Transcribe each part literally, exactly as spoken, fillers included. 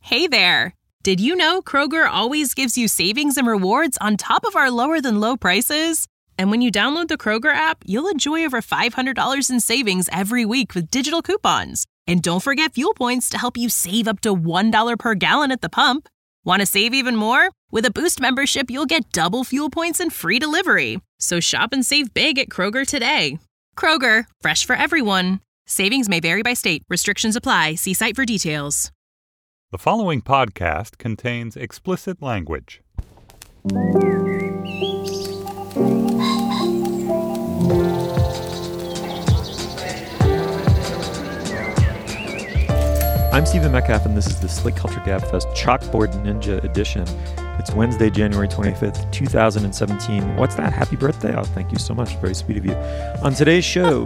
Hey there! Did you know Kroger always gives you savings and rewards on top of our lower-than-low prices? And when you download the Kroger app, you'll enjoy over five hundred dollars in savings every week with digital coupons. And don't forget fuel points to help you save up to one dollar per gallon at the pump. Want to save even more? With a Boost membership, you'll get double fuel points and free delivery. So shop and save big at Kroger today. Kroger, fresh for everyone. Savings may vary by state. Restrictions apply. See site for details. The following podcast contains explicit language. I'm Stephen Metcalf, and this is the Slate Culture Gabfest Chalkboard Ninja Edition. It's Wednesday, January twenty-fifth, twenty seventeen. What's that? Happy birthday. Oh, thank you so much. Very sweet of you. On today's show...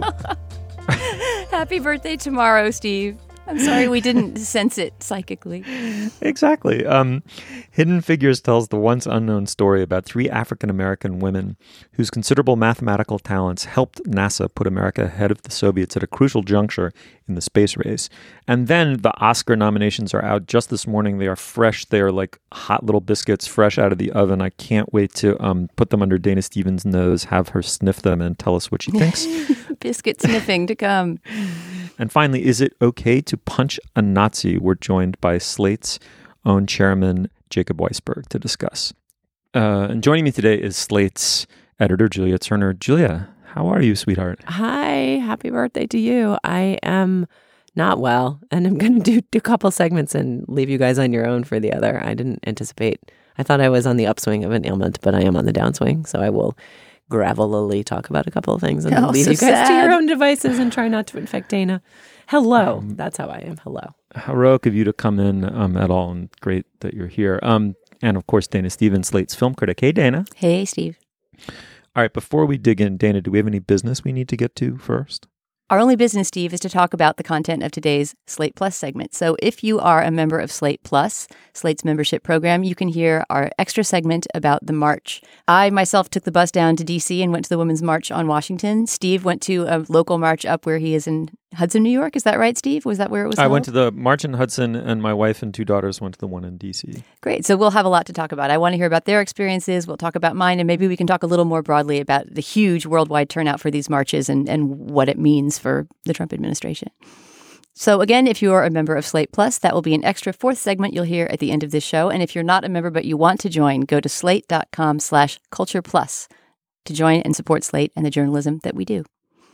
Happy birthday tomorrow, Steve. I'm sorry we didn't sense it psychically. Exactly. Um, Hidden Figures tells the once unknown story about three African-American women whose considerable mathematical talents helped NASA put America ahead of the Soviets at a crucial juncture in the space race. And then the Oscar nominations are out just this morning. They are fresh. They are like hot little biscuits fresh out of the oven. I can't wait to um, put them under Dana Stevens' nose, have her sniff them and tell us what she thinks. Biscuit sniffing to come. And finally, is it okay to punch a Nazi? We're joined by Slate's own chairman, Jacob Weisberg, to discuss. Uh, and joining me today is Slate's editor, Julia Turner. Julia, how are you, sweetheart? Hi, happy birthday to you. I am not well, and I'm going to do, do a couple segments and leave you guys on your own for the other. I didn't anticipate. I thought I was on the upswing of an ailment, but I am on the downswing, so I will gravelly talk about a couple of things and oh, leave so you guys sad. to your own devices and try not to infect Dana. Hello. Um, That's how I am. Hello. Heroic of you to come in um, at all, and great that you're here. Um, and of course, Dana Stevens, Slate's film critic. Hey, Dana. Hey, Steve. All right, before we dig in, Dana, do we have any business we need to get to first? Our only business, Steve, is to talk about the content of today's Slate Plus segment. So if you are a member of Slate Plus, Slate's membership program, you can hear our extra segment about the march. I myself took the bus down to D C and went to the Women's March on Washington. Steve went to a local march up where he is in Hudson, New York. Is that right, Steve? Was that where it was I held? went to the March in Hudson, and my wife and two daughters went to the one in D C. Great. So we'll have a lot to talk about. I want to hear about their experiences. We'll talk about mine, and maybe we can talk a little more broadly about the huge worldwide turnout for these marches and, and what it means for the Trump administration. So again, if you are a member of Slate Plus, that will be an extra fourth segment you'll hear at the end of this show. And if you're not a member but you want to join, go to slate.com slash culture plus to join and support Slate and the journalism that we do.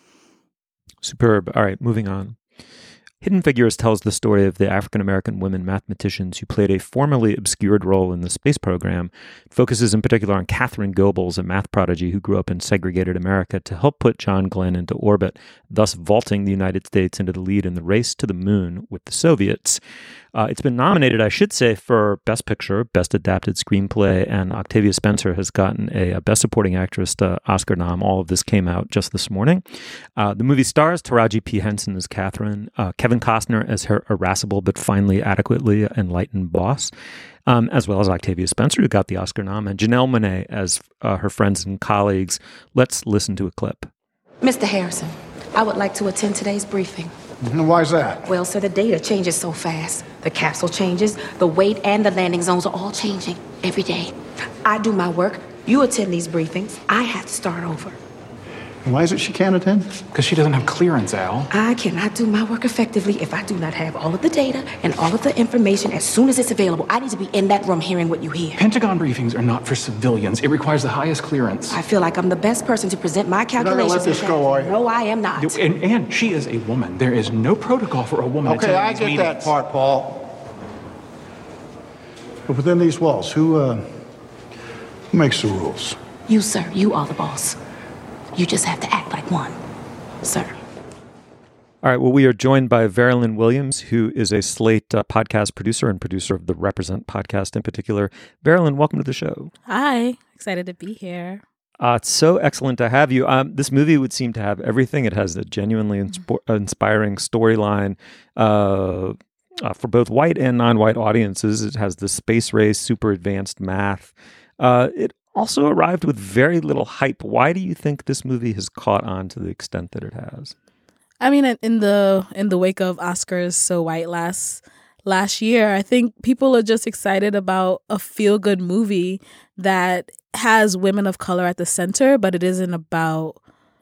Superb. All right, moving on. Hidden Figures tells the story of the African-American women mathematicians who played a formerly obscured role in the space program. It focuses in particular on Catherine Goebbels, a math prodigy who grew up in segregated America, to help put John Glenn into orbit, thus vaulting the United States into the lead in the race to the moon with the Soviets. Uh, it's been nominated, I should say, for Best Picture, Best Adapted Screenplay, and Octavia Spencer has gotten a, a Best Supporting Actress uh, Oscar nom. All of this came out just this morning. Uh, the movie stars Taraji P. Henson as Catherine, uh, Kevin Costner as her irascible but finally adequately enlightened boss, um, as well as Octavia Spencer, who got the Oscar nom, and Janelle Monáe as uh, her friends and colleagues. Let's listen to a clip. Mister Harrison, I would like to attend today's briefing. Why is that? Well, sir, the data changes so fast. The capsule changes, the weight and the landing zones are all changing every day. I do my work, you attend these briefings, I have to start over. Why is it she can't attend? Because she doesn't have clearance, Al. I cannot do my work effectively if I do not have all of the data and all of the information as soon as it's available. I need to be in that room hearing what you hear. Pentagon briefings are not for civilians. It requires the highest clearance. I feel like I'm the best person to present my calculations. You're not gonna let this go, are you? No, I am not. And, and she is a woman. There is no protocol for a woman Okay, I get that part, Paul. But within these walls, who, uh, who makes the rules? You, sir. You are the boss. You just have to act like one, sir. All right, well, we are joined by Veralyn Williams, who is a Slate uh, podcast producer and producer of the Represent podcast in particular. Veralyn, welcome to the show. Hi, excited to be here. Uh, it's so excellent to have you. Um, this movie would seem to have everything. It has a genuinely insp- inspiring storyline uh, uh, for both white and non-white audiences. It has the space race, super advanced math. Uh, it also arrived with very little hype. Why do you think this movie has caught on to the extent that it has? I mean, in the in the wake of Oscars So White last last year. I think people are just excited about a feel-good movie that has women of color at the center, but it isn't about,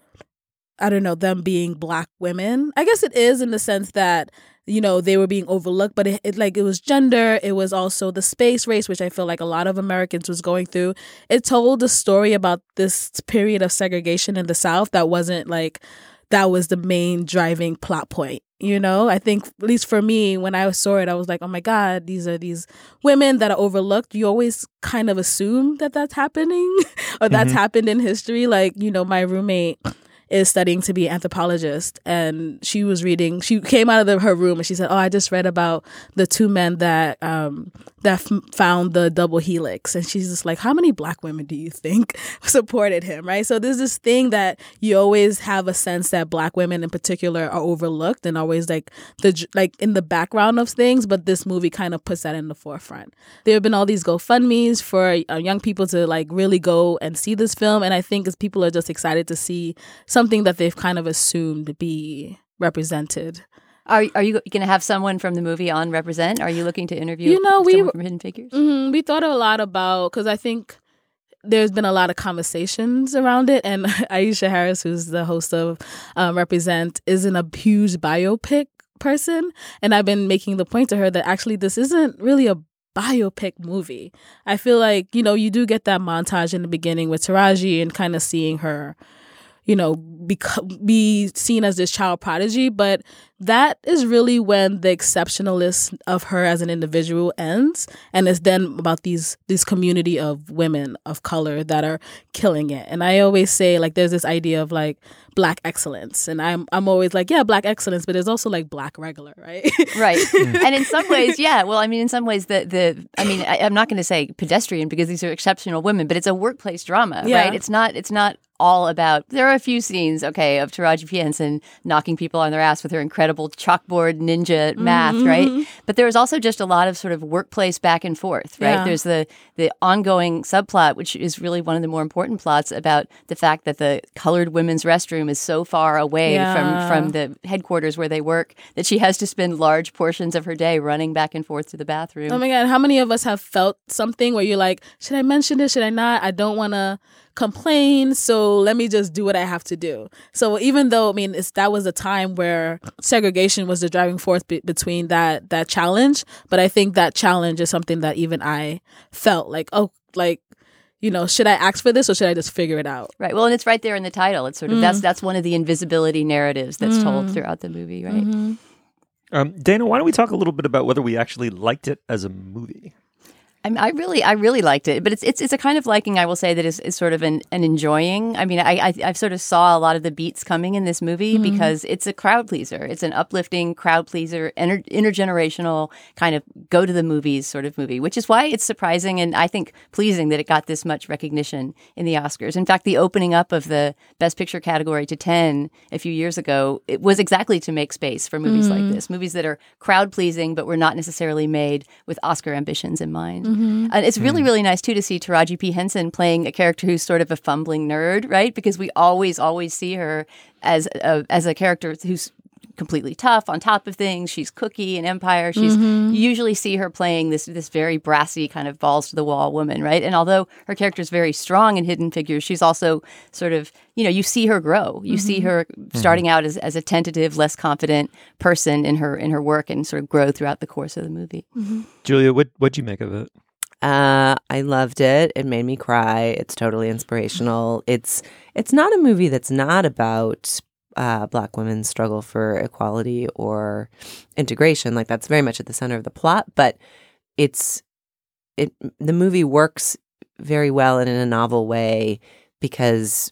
I don't know, them being Black women. I guess it is in the sense that, you know, they were being overlooked, but it, it like it was gender. It was also the space race, which I feel like a lot of Americans was going through. It told a story about this period of segregation in the South that wasn't like, that was the main driving plot point. You know, I think, at least for me, when I saw it, I was like, oh my God, these are these women that are overlooked. You always kind of assume that that's happening or that's mm-hmm. happened in history. Like, you know, my roommate is studying to be an anthropologist, and she was reading, she came out of the, her room and she said, oh, I just read about the two men that um that f- found the double helix. And she's just like, how many Black women do you think supported him, right? So there's this thing that you always have a sense that Black women in particular are overlooked and always like the like in the background of things, but this movie kind of puts that in the forefront. There have been all these GoFundMes for uh, young people to like really go and see this film, and I think as people are just excited to see some something that they've kind of assumed be represented. Are are you going to have someone from the movie on represent? Are you looking to interview you know, we, someone from Hidden Figures? Mm-hmm, we thought a lot about, because I think there's been a lot of conversations around it, and Aisha Harris, who's the host of um, Represent, isn't a huge biopic person, and I've been making the point to her that actually this isn't really a biopic movie. I feel like, you know, you do get that montage in the beginning with Taraji and kind of seeing her, you know, be, be seen as this child prodigy. But that is really when the exceptionalness of her as an individual ends. And it's then about these this community of women of color that are killing it. And I always say, like, there's this idea of, like, Black excellence. And I'm I'm always like, yeah, Black excellence, but there's also, like, Black regular, right? Right. And in some ways, yeah. Well, I mean, in some ways, the, the I mean, I, I'm not going to say pedestrian because these are exceptional women, but it's a workplace drama, yeah. right? It's not, it's not all about, there are a few scenes, okay, of Taraji P. Henson knocking people on their ass with her incredible chalkboard ninja math, mm-hmm. right? But there is also just a lot of sort of workplace back and forth, right? Yeah. There's the the ongoing subplot, which is really one of the more important plots about the fact that the colored women's restroom is so far away yeah. from, from the headquarters where they work that she has to spend large portions of her day running back and forth to the bathroom. Oh my God, how many of us have felt something where you're like, should I mention this? Should I not? I don't want to complain, so let me just do what I have to do. So even though, I mean, it's, that was a time where segregation was the driving force be- between that that challenge, but I think that challenge is something that even I felt like, oh, like, you know, should I ask for this or should I just figure it out? Right. Well, and it's right there in the title. It's sort of, mm. that's that's one of the invisibility narratives that's mm. told throughout the movie, right? Mm-hmm. Um, Dana, why don't we talk a little bit about whether we actually liked it as a movie? I mean, I really, I really liked it, but it's it's it's a kind of liking, I will say, that is, is sort of an, an enjoying. I mean, I, I I sort of saw a lot of the beats coming in this movie mm-hmm. because it's a crowd pleaser. It's an uplifting crowd pleaser, inter, intergenerational kind of go to the movies sort of movie, which is why it's surprising and I think pleasing that it got this much recognition in the Oscars. In fact, the opening up of the Best Picture category to ten a few years ago, it was exactly to make space for movies mm-hmm. like this, movies that are crowd pleasing but were not necessarily made with Oscar ambitions in mind. Mm-hmm. And it's really, really nice, too, to see Taraji P. Henson playing a character who's sort of a fumbling nerd, right? Because we always, always see her as a, as a character who's completely tough, on top of things. She's Cookie in Empire. She's mm-hmm. you usually see her playing this this very brassy kind of balls to the wall woman, right? And although her character is very strong in Hidden Figures, she's also sort of, you know, you see her grow. You mm-hmm. see her starting mm-hmm. out as, as a tentative, less confident person in her in her work and sort of grow throughout the course of the movie. Mm-hmm. Julia, what what'd you make of it? Uh, I loved it. It made me cry. It's totally inspirational. It's it's not a movie that's not about uh, Black women's struggle for equality or integration. Like, that's very much at the center of the plot. But it's it the movie works very well and in a novel way because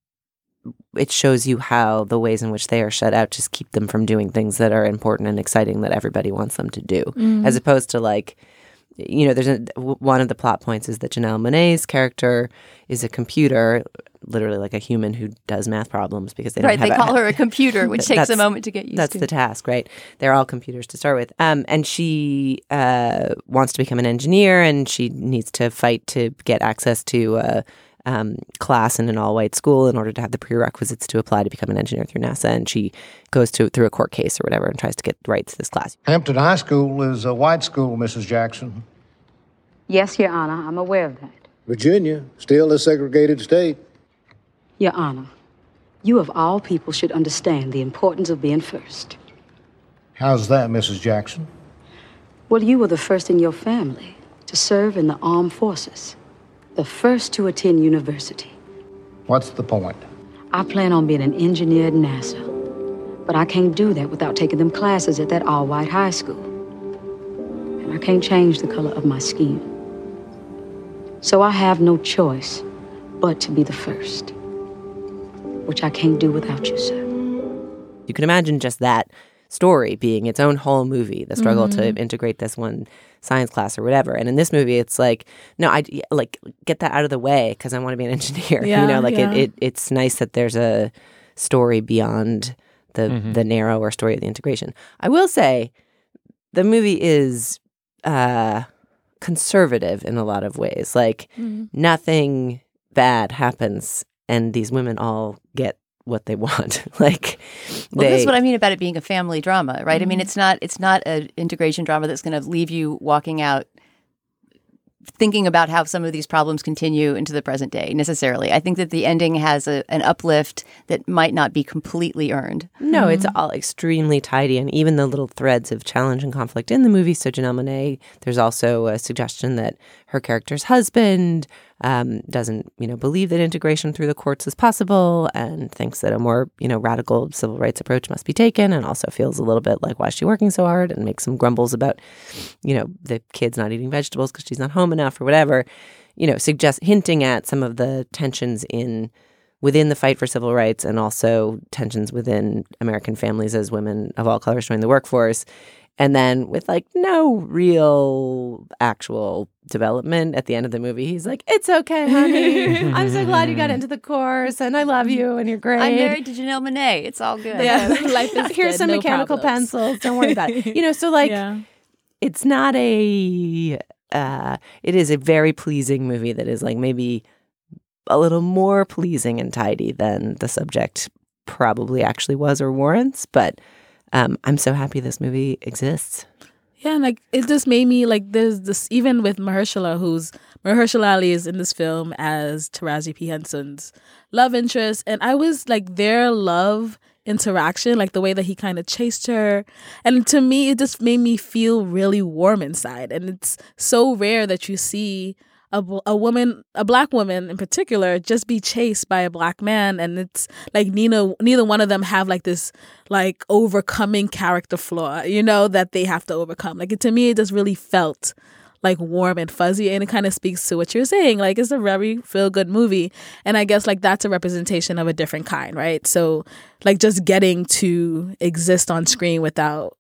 it shows you how the ways in which they are shut out just keep them from doing things that are important and exciting that everybody wants them to do, mm. as opposed to, like, you know, there's a, one of the plot points is that Janelle Monáe's character is a computer, literally like a human who does math problems because they don't right, have they a, call her a computer, which takes a moment to get used that's to. That's the task, right? They're all computers to start with. Um, and she uh, wants to become an engineer, and she needs to fight to get access to uh, um, class in an all-white school in order to have the prerequisites to apply to become an engineer through NASA. And she goes to through a court case or whatever and tries to get rights to this class. Hampton High School is a white school, Missus Jackson. Yes, Your Honor, I'm aware of that. Virginia, still a segregated state. Your Honor, you of all people should understand the importance of being first. How's that, Missus Jackson? Well, you were the first in your family to serve in the armed forces, the first to attend university. What's the point? I plan on being an engineer at NASA, but I can't do that without taking them classes at that all-white high school. And I can't change the color of my skin. So I have no choice but to be the first, which I can't do without you, sir. You can imagine just that story being its own whole movie, the struggle Mm-hmm. to integrate this one science class or whatever. And in this movie, it's like, no, I like get that out of the way because I want to be an engineer. Yeah, you know, like yeah. it, it. It's nice that there's a story beyond the Mhm. the narrower story of the integration. I will say, the movie is uh, conservative in a lot of ways. Like Mhm. nothing bad happens, and these women all get what they want. Like, Well, they, this is what I mean about it being a family drama, right? I mean, Mhm. it's not it's not an integration drama that's going to leave you walking out thinking about how some of these problems continue into the present day necessarily. I think that the ending has a, an uplift that might not be completely earned. No, it's all extremely tidy, and even the little threads of challenge and conflict in the movie. So Janelle Monáe, there's also a suggestion that her character's husband um, doesn't, you know, believe that integration through the courts is possible, and thinks that a more, you know, radical civil rights approach must be taken, and also feels a little bit like, why is she working so hard, and makes some grumbles about, you know, the kids not eating vegetables because she's not home enough or whatever. You know, suggest hinting at some of the tensions in within the fight for civil rights, and also tensions within American families as women of all colors join the workforce. And then with like no real actual development at the end of the movie, he's like, it's okay, honey. I'm so glad you got into the course, and I love you, and you're great. I'm married to Janelle Monáe. It's all good. Yeah, life is Here's good, some no mechanical problems. pencils. Don't worry about it. You know, so like, Yeah. it's not a, uh, it is a very pleasing movie that is like maybe a little more pleasing and tidy than the subject probably actually was or warrants. But um, I'm so happy this movie exists. Yeah, and like it just made me like there's this even with Mahershala, who's Mahershala Ali is in this film as Taraji P. Henson's love interest, and I was like their love interaction, like the way that he kind of chased her, and to me it just made me feel really warm inside. And it's so rare that you see a, a woman, a black woman in particular, just be chased by a black man, and it's like neither neither one of them have like this like overcoming character flaw, you know, that they have to overcome. Like it, to me, it just really felt like warm and fuzzy, and it kind of speaks to what you're saying. Like it's a very feel good movie, and I guess like that's a representation of a different kind, right? So like just getting to exist on screen without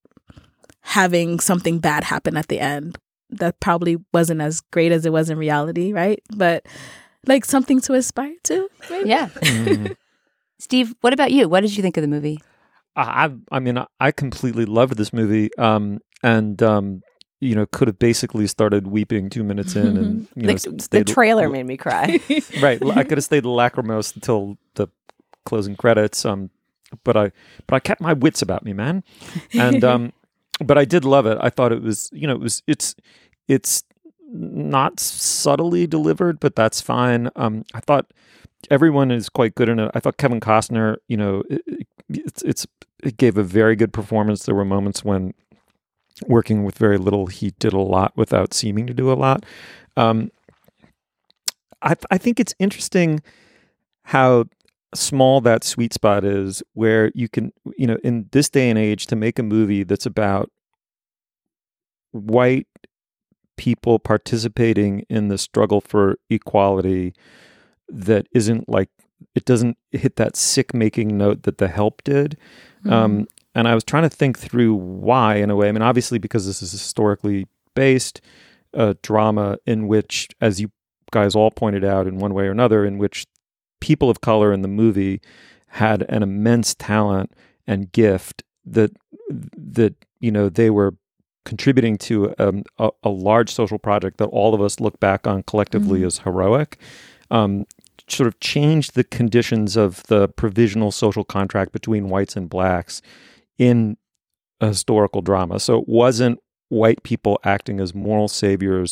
having something bad happen at the end. That probably wasn't as great as it was in reality, right? But like something to aspire to, maybe? Yeah. Mhm. Steve, what about you? What did you think of the movie? I, I mean, I completely loved this movie, um, and um, you know, could have basically started weeping two minutes in, and you know, The, the stayed, trailer made me cry. right. I could have stayed lachrymose until the closing credits, um, but I, but I kept my wits about me, man, and um, but I did love it. I thought it was, you know, it was, it's, it's not subtly delivered, but that's fine. Um, I thought everyone is quite good in it. I thought Kevin Costner, you know, it, it, it's, it's, it gave a very good performance. There were moments when working with very little, he did a lot without seeming to do a lot. Um, I, I think it's interesting how small that sweet spot is, where you can, you know, in this day and age, to make a movie that's about white people participating in the struggle for equality that isn't like, it doesn't hit that sick making note that The Help did. Mm-hmm. Um, and I was trying to think through why, in a way. I mean, obviously, because this is historically based uh, drama in which, as you guys all pointed out in one way or another, in which people of color in the movie had an immense talent and gift that, that you know, they were contributing to um, a, a large social project that all of us look back on collectively mm-hmm. as heroic. Um, sort of changed the conditions of the provisional social contract between whites and blacks in a historical drama. So it wasn't white people acting as moral saviors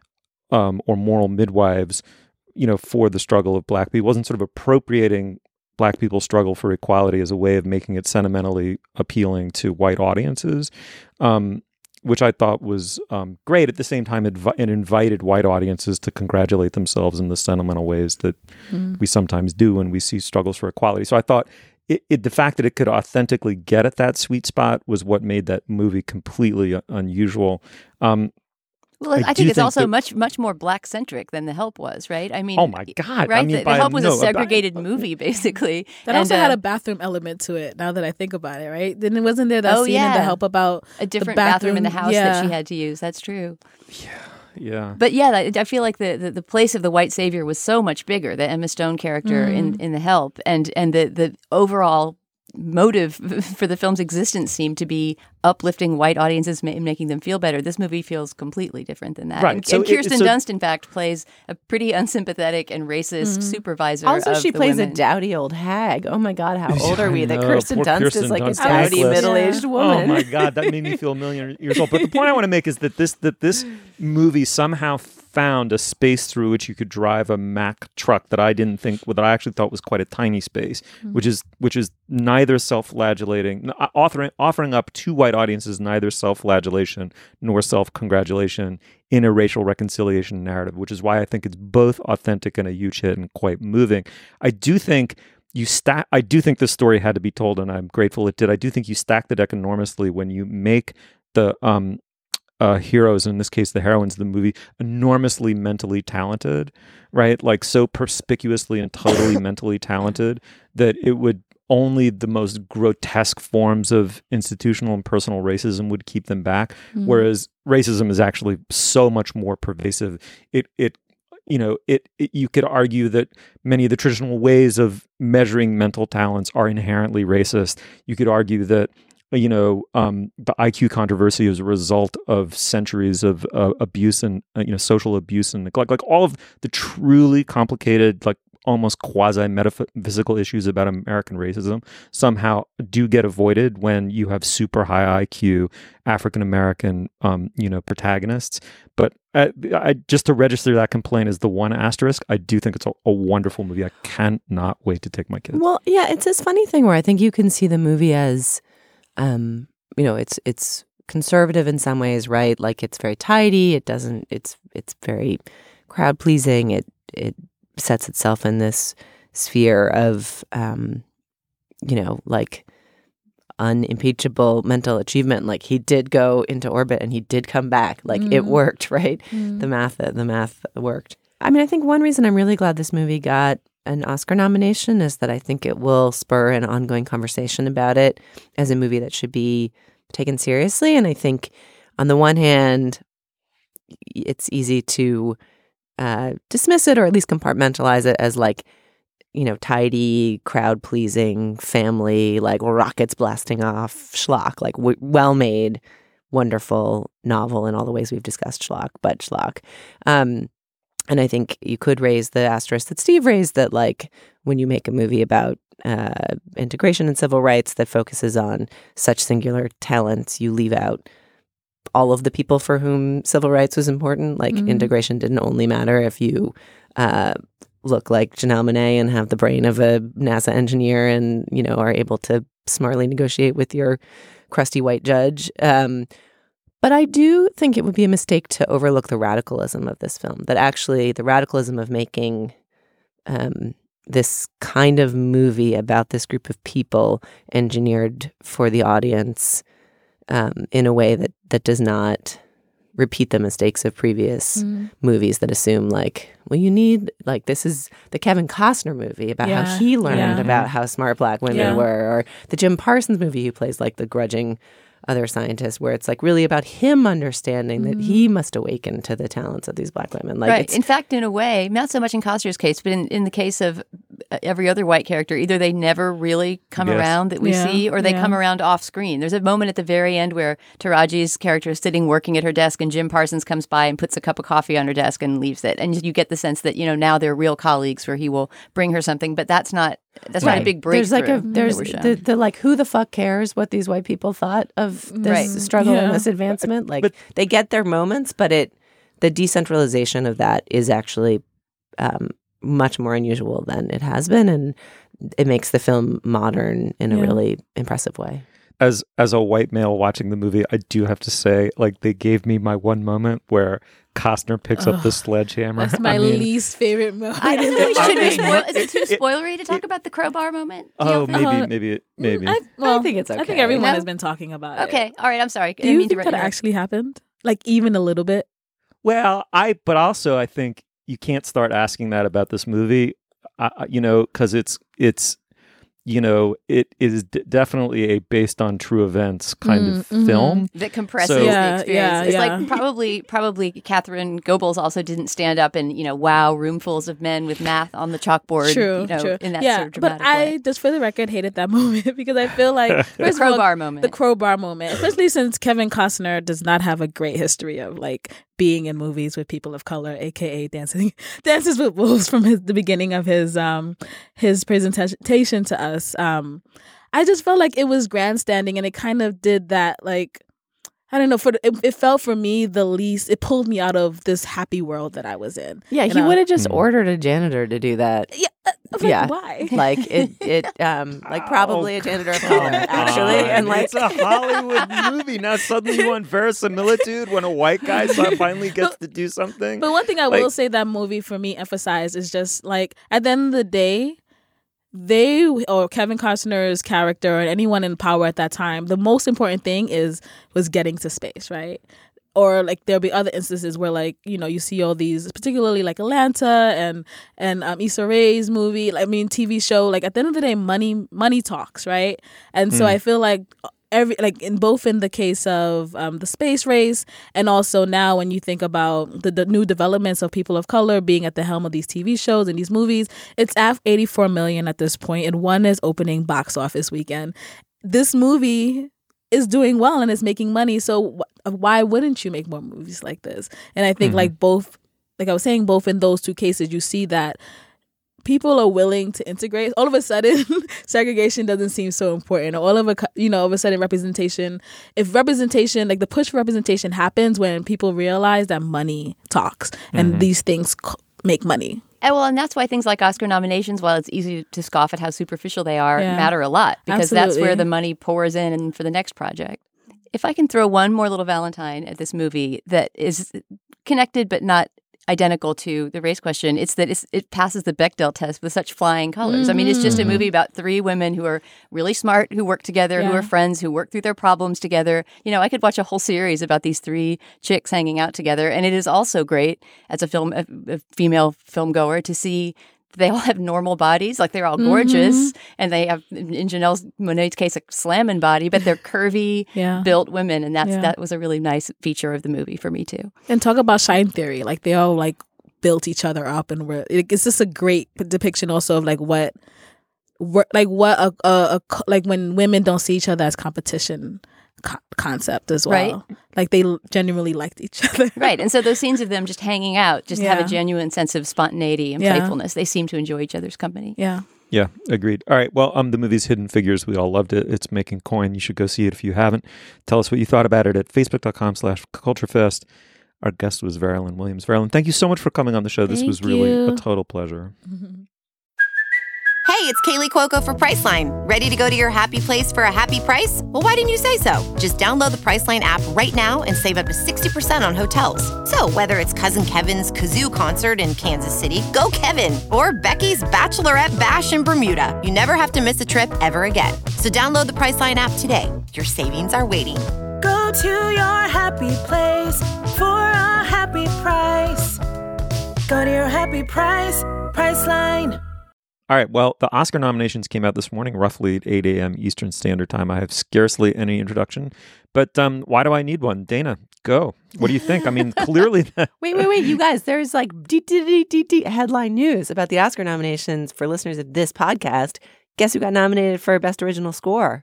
um, or moral midwives, you know, for the struggle of black people. It wasn't sort of appropriating black people's struggle for equality as a way of making it sentimentally appealing to white audiences, um, which I thought was um, great. At the same time, it, it invited white audiences to congratulate themselves in the sentimental ways that mm. we sometimes do when we see struggles for equality. So I thought it, it, the fact that it could authentically get at that sweet spot was what made that movie completely uh, unusual. Um, Well, I, I think it's think also that, much, much more black-centric than The Help was, right? I mean, oh my God! Right, I mean, the, the Help was no, a segregated by, movie, basically. That and, also uh, had a bathroom element to it. Now that I think about it, right? Then wasn't there that oh, scene yeah. in The Help about a different the bathroom, bathroom in the house yeah. that she had to use? That's true. Yeah, yeah. But yeah, I feel like the, the, the place of the white savior was so much bigger. The Emma Stone character mm. in in The Help, and and the the overall motive for the film's existence seemed to be uplifting white audiences and making them feel better. This movie feels completely different than that. Right. And, so and Kirsten it, so, Dunst, in fact, plays a pretty unsympathetic and racist mm-hmm. supervisor. Also, of she the plays women. a dowdy old hag. Oh my God, how old are we? That Kirsten Poor Dunst Kirsten is like Dunst a dowdy middle-aged yeah. woman. Oh my God, that made me feel a million years old. But the point I want to make is that this that this movie somehow found a space through which you could drive a Mack truck that I didn't think, that I actually thought was quite a tiny space, mm-hmm. which is which is neither self-flagellating, offering offering up to white audiences neither self-flagellation nor self-congratulation in a racial reconciliation narrative, which is why I think it's both authentic and a huge hit and quite moving. I do think you stack. I do think this story had to be told, and I'm grateful it did. I do think you stack the deck enormously when you make the um. Uh, heroes, in this case the heroines of the movie, enormously mentally talented, right? Like so perspicuously and totally mentally talented that it would only the most grotesque forms of institutional and personal racism would keep them back. Mm-hmm. Whereas racism is actually so much more pervasive. It it you know it, it you could argue that many of the traditional ways of measuring mental talents are inherently racist. You could argue that you know, um, the I Q controversy is a result of centuries of uh, abuse and, uh, you know, social abuse and neglect. Like all of the truly complicated, like almost quasi-metaphysical issues about American racism somehow do get avoided when you have super high I Q African-American, um, you know, protagonists. But I, I, just to register that complaint as the one asterisk, I do think it's a, a wonderful movie. I cannot wait to take my kids. Well, yeah, it's this funny thing where I think you can see the movie as... Um, you know, it's it's conservative in some ways, right? Like it's very tidy. It doesn't. It's it's very crowd pleasing. It it sets itself in this sphere of, um, you know, like unimpeachable mental achievement. Like he did go into orbit and he did come back. Like mm. it worked, right? Mm. The math the math worked. I mean, I think one reason I'm really glad this movie got an Oscar nomination is that I think it will spur an ongoing conversation about it as a movie that should be taken seriously. And I think on the one hand, it's easy to uh, dismiss it or at least compartmentalize it as like, you know, tidy, crowd-pleasing, family, like rockets blasting off schlock, like w- well-made, wonderful novel in all the ways we've discussed schlock, but schlock. Um, And I think you could raise the asterisk that Steve raised that, like, when you make a movie about uh, integration and civil rights that focuses on such singular talents, you leave out all of the people for whom civil rights was important. Like, mm-hmm. integration didn't only matter if you uh, look like Janelle Monáe and have the brain of a NASA engineer and, you know, are able to smartly negotiate with your crusty white judge. Um But I do think it would be a mistake to overlook the radicalism of this film, that actually the radicalism of making um, this kind of movie about this group of people engineered for the audience um, in a way that, that does not repeat the mistakes of previous mm. movies that assume like, well, you need, like, this is the Kevin Costner movie about yeah. how he learned yeah. about how smart black women yeah. were, or the Jim Parsons movie who plays like the grudging other scientists, where it's like really about him understanding that he must awaken to the talents of these black women. Like right. It's, in fact, in a way, not so much in Costner's case, but in, in the case of every other white character, either they never really come Yes. around that we Yeah, see, or they yeah. come around off screen. There's a moment at the very end where Taraji's character is sitting working at her desk, and Jim Parsons comes by and puts a cup of coffee on her desk and leaves it. And you get the sense that, you know, now they're real colleagues where he will bring her something, but that's not that's not a big breakthrough. There's like a that there's we're shown. the, the like who the fuck cares what these white people thought of this Right. struggle Yeah. and this advancement. Like But- they get their moments, but it the decentralization of that is actually um, much more unusual than it has been, and it makes the film modern in a Yeah. really impressive way. As as a white male watching the movie, I do have to say, like, they gave me my one moment where Costner picks up the sledgehammer. That's my I mean, least favorite moment. I don't know. I Should we mean, spoil? Is it it- too it- spoilery to talk about the crowbar moment? Do Oh, y'all think? maybe, Uh, maybe, it- maybe. I, well, think it's I think okay. everyone No? has been talking about it. Okay, all right. I'm sorry. I Do didn't you mean to think run that you off. actually happened? Like even a little bit? Well, I, but also I think you can't start asking that about this movie, uh, you know, because it's, it's, you know, it is d- definitely a based on true events kind Mm, of mhm. film. That compresses So- the Yeah, experience. yeah, it's yeah. like probably probably Catherine Goebbels also didn't stand up and, you know, wow roomfuls of men with math on the chalkboard. True, you know, true. in that yeah, sort of dramatic but I way. just for the record hated that moment because I feel like The first of all, crowbar moment. the crowbar moment, especially since Kevin Costner does not have a great history of like being in movies with people of color, aka dancing dances with wolves from his, the beginning of his um his presentation to us. Um, I just felt like it was grandstanding, and it kind of did that like. I don't know. For the, it, it felt for me the least. It pulled me out of this happy world that I was in. Yeah, You he know? would have just Mm. ordered a janitor to do that. Yeah, uh, like, Yeah. why? Like it, it, um, like probably a janitor of color, actually, God. and like it's a Hollywood movie. Now suddenly you want verisimilitude when a white guy so- finally gets to do something. But one thing I Like- will say that movie for me emphasized is just like at the end of the day, they or Kevin Costner's character and anyone in power at that time, the most important thing is was getting to space, right? Or like there'll be other instances where like, you know, you see all these, particularly like Atlanta and and um, Issa Rae's movie, like, I mean T V show, like at the end of the day, money money talks, right? And so Mm. I feel like every like in both in the case of um, the space race and also now when you think about the, the new developments of people of color being at the helm of these T V shows and these movies, it's at eighty-four million at this point, and one is opening box office weekend. This movie is doing well and is making money, so wh- why wouldn't you make more movies like this? And I think Mhm. like both, like I was saying, both in those two cases, you see that people are willing to integrate. All of a sudden, segregation doesn't seem so important. All of a, cu- you know, all of a sudden, representation. If representation, like the push for representation, happens when people realize that money talks and Mhm. these things c- make money. And well, and that's why things like Oscar nominations, while it's easy to scoff at how superficial they are, Yeah. matter a lot because that's where Absolutely. the money pours in and for the next project. If I can throw one more little Valentine at this movie that is connected but not identical to the race question, it's that it's, it passes the Bechdel test with such flying colors. I mean, it's just a Mhm. movie about three women who are really smart, who work together, who Yeah. are friends, who work through their problems together. You know, I could watch a whole series about these three chicks hanging out together. And it is also great as a film, a, a female film goer to see they all have normal bodies, like they're all gorgeous, and they have, in Janelle Monáe's case, a slamming body, but they're curvy, Yeah. built women, and that's Yeah. that was a really nice feature of the movie for me too. And talk about shine theory. Like they all like built each other up, and were, it, it's just a great depiction also of like what, what like what a, a, a co- like when women don't see each other as competition co- concept as well. Right. Like they l- genuinely liked each other. Right, and so those scenes of them just hanging out just have Yeah. a genuine sense of spontaneity and Yeah. playfulness. They seem to enjoy each other's company. Yeah. Yeah, agreed. All right. Well, um, the movie's Hidden Figures. We all loved it. It's making coin. You should go see it if you haven't. Tell us what you thought about it at facebook.com slash culturefest. Our guest was Verilyn Williams. Verilyn, thank you so much for coming on the show. This Thank was really you. a total pleasure. Hey, it's Kaylee Cuoco for Priceline. Ready to go to your happy place for a happy price? Well, why didn't you say so? Just download the Priceline app right now and save up to sixty percent on hotels. So whether it's Cousin Kevin's Kazoo Concert in Kansas City, go Kevin, or Becky's Bachelorette Bash in Bermuda, you never have to miss a trip ever again. So download the Priceline app today. Your savings are waiting. Go to your happy place for a happy price. Go to your happy price, Priceline. All right. Well, the Oscar nominations came out this morning, roughly at eight a.m. Eastern Standard Time. I have scarcely any introduction, but um, why do I need one? Dana, go. What do you think? I mean, clearly... That... Wait, wait, wait. You guys, there's like d- d- d- d- d- headline news about the Oscar nominations for listeners of this podcast. Guess who got nominated for Best Original Score?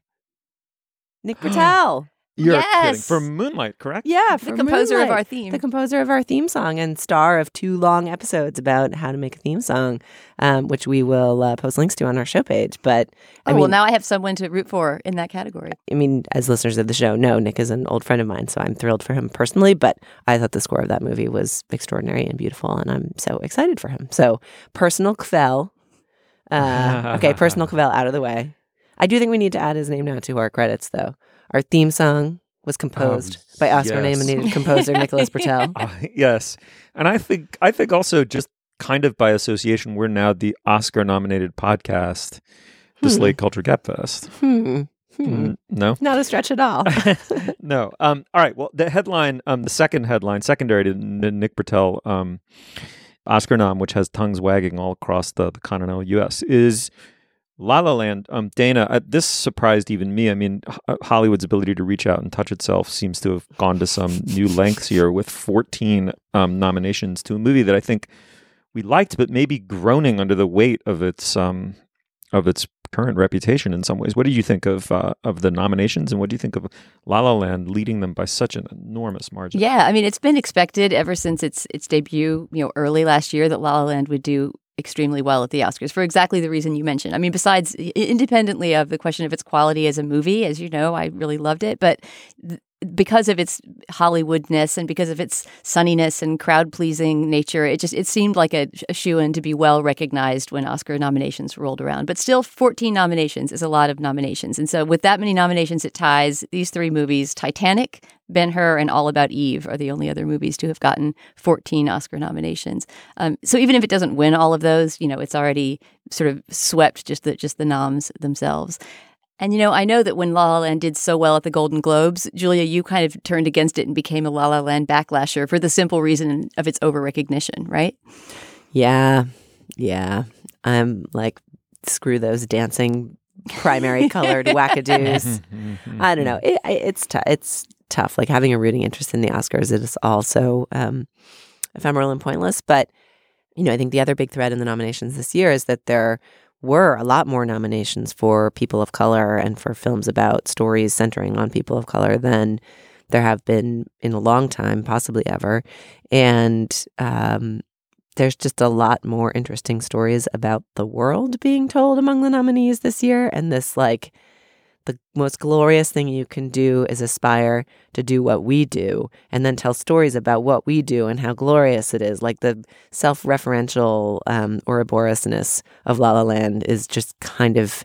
Nick Britell. You're Yes. kidding. For Moonlight, correct? Yeah, The for composer of Moonlight. our theme. The composer of our theme song and star of two long episodes about how to make a theme song, um, which we will uh, post links to on our show page. But I oh, mean, well, now I have someone to root for in that category. I mean, as listeners of the show know, Nick is an old friend of mine, so I'm thrilled for him personally. But I thought the score of that movie was extraordinary and beautiful, and I'm so excited for him. So, personal Cavell. Uh, okay, personal Cavell out of the way. I do think we need to add his name now to our credits, though. Our theme song was composed Oh, by Oscar-nominated yes. composer Nicholas Britell. Uh, yes. And I think I think also just kind of by association, we're now the Oscar-nominated podcast, the Hmm. Slate Culture Gabfest. Hmm. Hmm. Mm, no? Not a stretch at all. No. Um, all right. Well, the headline, um, the second headline, secondary to N- Nick Britell um, Oscar nom, which has tongues wagging all across the, the continental U S, is La La Land. Um, Dana, uh, this surprised even me. I mean, H- Hollywood's ability to reach out and touch itself seems to have gone to some new lengths here with fourteen um, nominations to a movie that I think we liked, but maybe groaning under the weight of its um, of its current reputation in some ways. What do you think of uh, of the nominations, and what do you think of La La Land leading them by such an enormous margin? Yeah, I mean, it's been expected ever since its its debut, you know, early last year that La La Land would do extremely well at the Oscars for exactly the reason you mentioned. I mean, besides, i- independently of the question of its quality as a movie, as you know, I really loved it, but th- because of its Hollywoodness and because of its sunniness and crowd-pleasing nature, it just it seemed like a, a shoo-in to be well recognized when Oscar nominations rolled around. But still, fourteen nominations is a lot of nominations. And so with that many nominations, it ties these three movies, Titanic, Ben-Hur, and All About Eve are the only other movies to have gotten fourteen Oscar nominations. Um, so even if it doesn't win all of those, you know, it's already sort of swept just the just the noms themselves. And, you know, I know that when La La Land did so well at the Golden Globes, Julia, you kind of turned against it and became a La La Land backlasher for the simple reason of its over-recognition, right? Yeah, yeah. I'm like, screw those dancing primary colored wackadoos. I don't know. It, it's tough. It's tough. Like having a rooting interest in the Oscars is also um, ephemeral and pointless. But, you know, I think the other big thread in the nominations this year is that there were a lot more nominations for people of color and for films about stories centering on people of color than there have been in a long time, possibly ever. And um, there's just a lot more interesting stories about the world being told among the nominees this year. And this, like, the most glorious thing you can do is aspire to do what we do and then tell stories about what we do and how glorious it is. Like the self-referential um, Ouroborosness of La La Land is just kind of,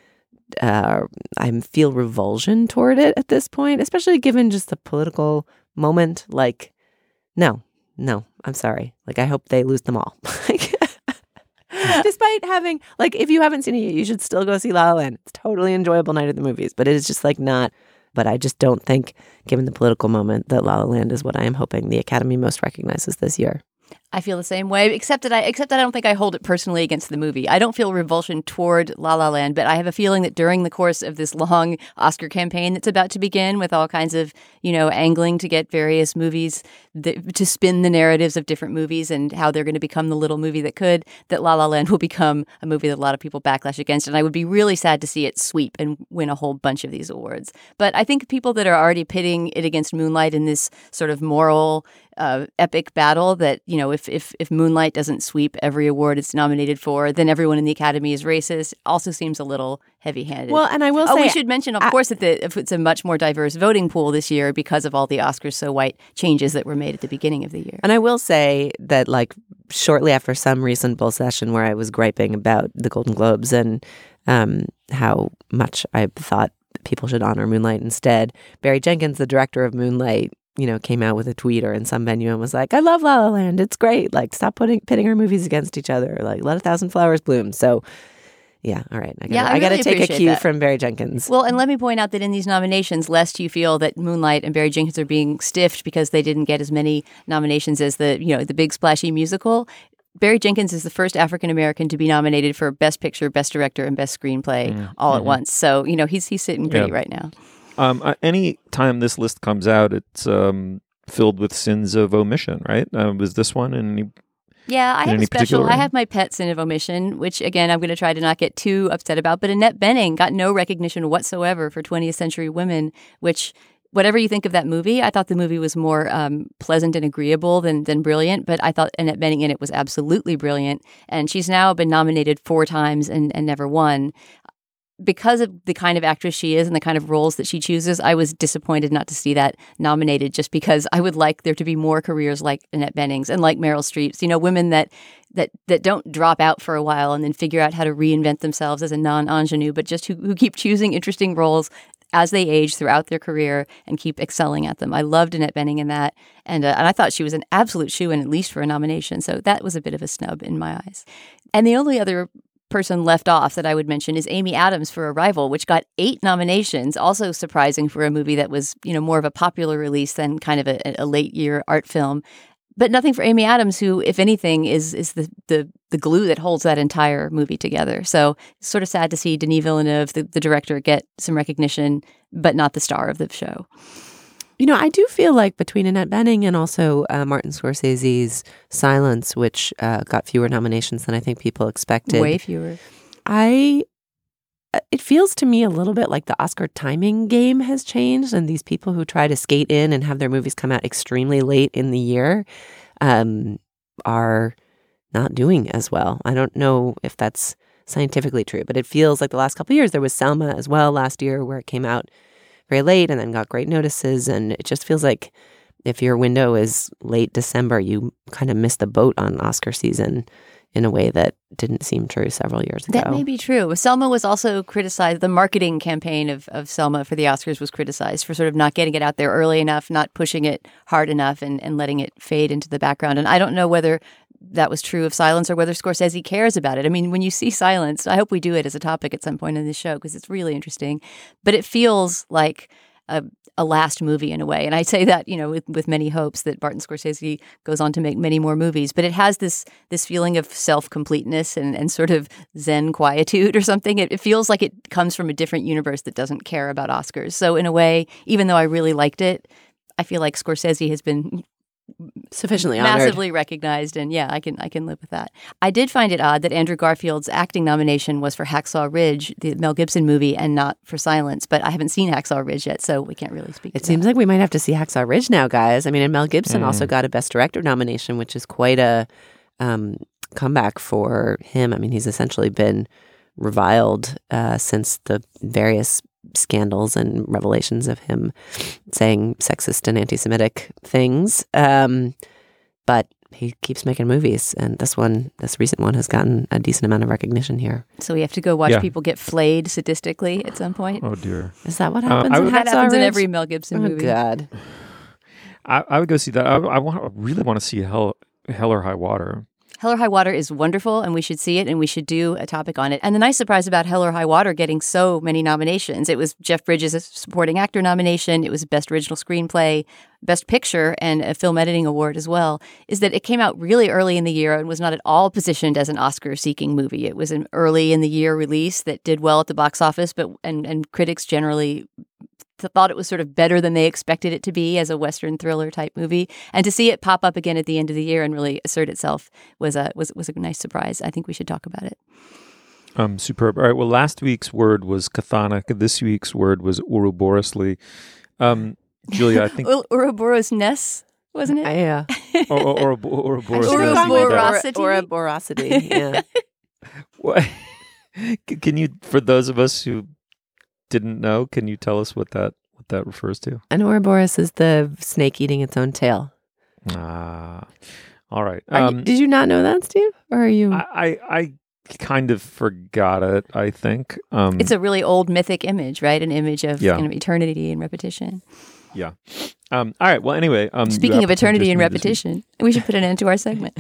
uh, I feel revulsion toward it at this point, especially given just the political moment. Like, no, no, I'm sorry. Like, I hope they lose them all. Like, despite having, like, if you haven't seen it yet, you should still go see La La Land. It's a totally enjoyable night at the movies, but it is just like not, but I just don't think, given the political moment, that La La Land is what I am hoping the Academy most recognizes this year. I feel the same way, except that I except that I don't think I hold it personally against the movie. I don't feel revulsion toward La La Land, but I have a feeling that during the course of this long Oscar campaign that's about to begin, with all kinds of, you know, angling to get various movies that, to spin the narratives of different movies and how they're going to become the little movie that could, that La La Land will become a movie that a lot of people backlash against, and I would be really sad to see it sweep and win a whole bunch of these awards. But I think people that are already pitting it against Moonlight in this sort of moral Uh, epic battle that, you know, if, if if Moonlight doesn't sweep every award it's nominated for, then everyone in the Academy is racist, also seems a little heavy-handed. Well, and I will oh, say... we should mention, of I, course, that the, if it's a much more diverse voting pool this year because of all the Oscars So White changes that were made at the beginning of the year. And I will say that, like, shortly after some recent Bull session where I was griping about the Golden Globes and um, how much I thought people should honor Moonlight instead, Barry Jenkins, the director of Moonlight, you know, came out with a tweet or in some venue and was like, I love La La Land. It's great. Like, stop putting pitting our movies against each other. Like, let a thousand flowers bloom. So, yeah, all right. I gotta, yeah, I, I gotta really take a appreciate cue that. from Barry Jenkins. Well, and let me point out that in these nominations, lest you feel that Moonlight and Barry Jenkins are being stiffed because they didn't get as many nominations as the, you know, the big splashy musical, Barry Jenkins is the first African American to be nominated for Best Picture, Best Director, and Best Screenplay mm, all mm-hmm. at once. So, you know, he's he's sitting pretty yeah. right now. Um, uh, any time this list comes out, it's um, filled with sins of omission, right? Uh, was this one in any Yeah, I In have any a special. particular I way? have my pet sin of omission, which again I'm going to try to not get too upset about. But Annette Bening got no recognition whatsoever for twentieth Century Women, which, whatever you think of that movie, I thought the movie was more um, pleasant and agreeable than than brilliant. But I thought Annette Bening in it was absolutely brilliant, and she's now been nominated four times and, and never won. Because of the kind of actress she is and the kind of roles that she chooses, I was disappointed not to see that nominated, just because I would like there to be more careers like Annette Bening's and like Meryl Streep's, you know, women that that that don't drop out for a while and then figure out how to reinvent themselves as a non-ingenue, but just who, who keep choosing interesting roles as they age throughout their career and keep excelling at them. I loved Annette Bening in that, and uh, and I thought she was an absolute shoo-in, at least for a nomination. So that was a bit of a snub in my eyes. And the only other person left off that I would mention is Amy Adams for Arrival, which got eight nominations. Also surprising for a movie that was, you know, more of a popular release than kind of a, a late year art film. But nothing for Amy Adams, who, if anything, is is the the the glue that holds that entire movie together. So it's sort of sad to see Denis Villeneuve, the, the director, get some recognition, but not the star of the show. You know, I do feel like between Annette Bening and also uh, Martin Scorsese's Silence, which uh, got fewer nominations than I think people expected. Way fewer. I, it feels to me a little bit like the Oscar timing game has changed, and these people who try to skate in and have their movies come out extremely late in the year um, are not doing as well. I don't know if that's scientifically true, but it feels like the last couple of years, there was Selma as well last year where it came out very late and then got great notices. And it just feels like if your window is late December, you kind of missed the boat on Oscar season in a way that didn't seem true several years ago. That may be true. Selma was also criticized. The marketing campaign of, of Selma for the Oscars was criticized for sort of not getting it out there early enough, not pushing it hard enough, and, and letting it fade into the background. And I don't know whether that was true of Silence or whether Scorsese cares about it. I mean, when you see Silence, I hope we do it as a topic at some point in this show because it's really interesting. But it feels like a, a last movie in a way. And I say that, you know, with, with many hopes that Martin Scorsese goes on to make many more movies. But it has this this feeling of self-completeness and, and sort of Zen quietude or something. It, it feels like it comes from a different universe that doesn't care about Oscars. So in a way, even though I really liked it, I feel like Scorsese has been sufficiently honored, massively recognized, and yeah, I can I can live with that. I did find it odd that Andrew Garfield's acting nomination was for Hacksaw Ridge, the Mel Gibson movie, and not for Silence. But I haven't seen Hacksaw Ridge yet, so we can't really speak. It to seems that. like we might have to see Hacksaw Ridge now, guys. I mean, and Mel Gibson Mm. also got a Best Director nomination, which is quite a um, comeback for him. I mean, he's essentially been reviled uh, since the various scandals and revelations of him saying sexist and anti-Semitic things. Um, but he keeps making movies, and this one, this recent one, has gotten a decent amount of recognition here. So we have to go watch Yeah. people get flayed sadistically at some point. Oh dear. Is that what Uh, happens I in would- That Hacksaw happens in Ridge? every Mel Gibson Oh, movie. God. I, I would go see that. I, I want. I really want to see Hell, Hell or High Water. Hell or High Water is wonderful, and we should see it, and we should do a topic on it. And the nice surprise about Hell or High Water getting so many nominations, it was Jeff Bridges' supporting actor nomination, it was Best Original Screenplay, Best Picture, and a Film Editing Award as well, is that it came out really early in the year and was not at all positioned as an Oscar-seeking movie. It was an early in the year release that did well at the box office, but and, and critics generally thought it was sort of better than they expected it to be as a Western thriller type movie. And to see it pop up again at the end of the year and really assert itself was a was was a nice surprise. I think we should talk about it. Um, superb. All right. Well, last week's word was Chthonic. This week's word was Ouroborosly. Um, Julia, I think. Ur- Ouroboros Ness, wasn't it? Yeah. or, or, or, Ouroboros. Ouroborosity. Ouroborosity. Yeah. What? Can you, for those of us who didn't know, can you tell us what that what that refers to? An Ouroboros is the snake eating its own tail. Ah, all right. Are you- Um, did you not know that, Steve? Or are you? I, I I kind of forgot it. I think um, It's a really old mythic image, right? An image of Yeah. kind of eternity and repetition. yeah. Um, all right. Well, anyway. Um, you Speaking of have eternity just and me this week. repetition, we should put an end to our segment.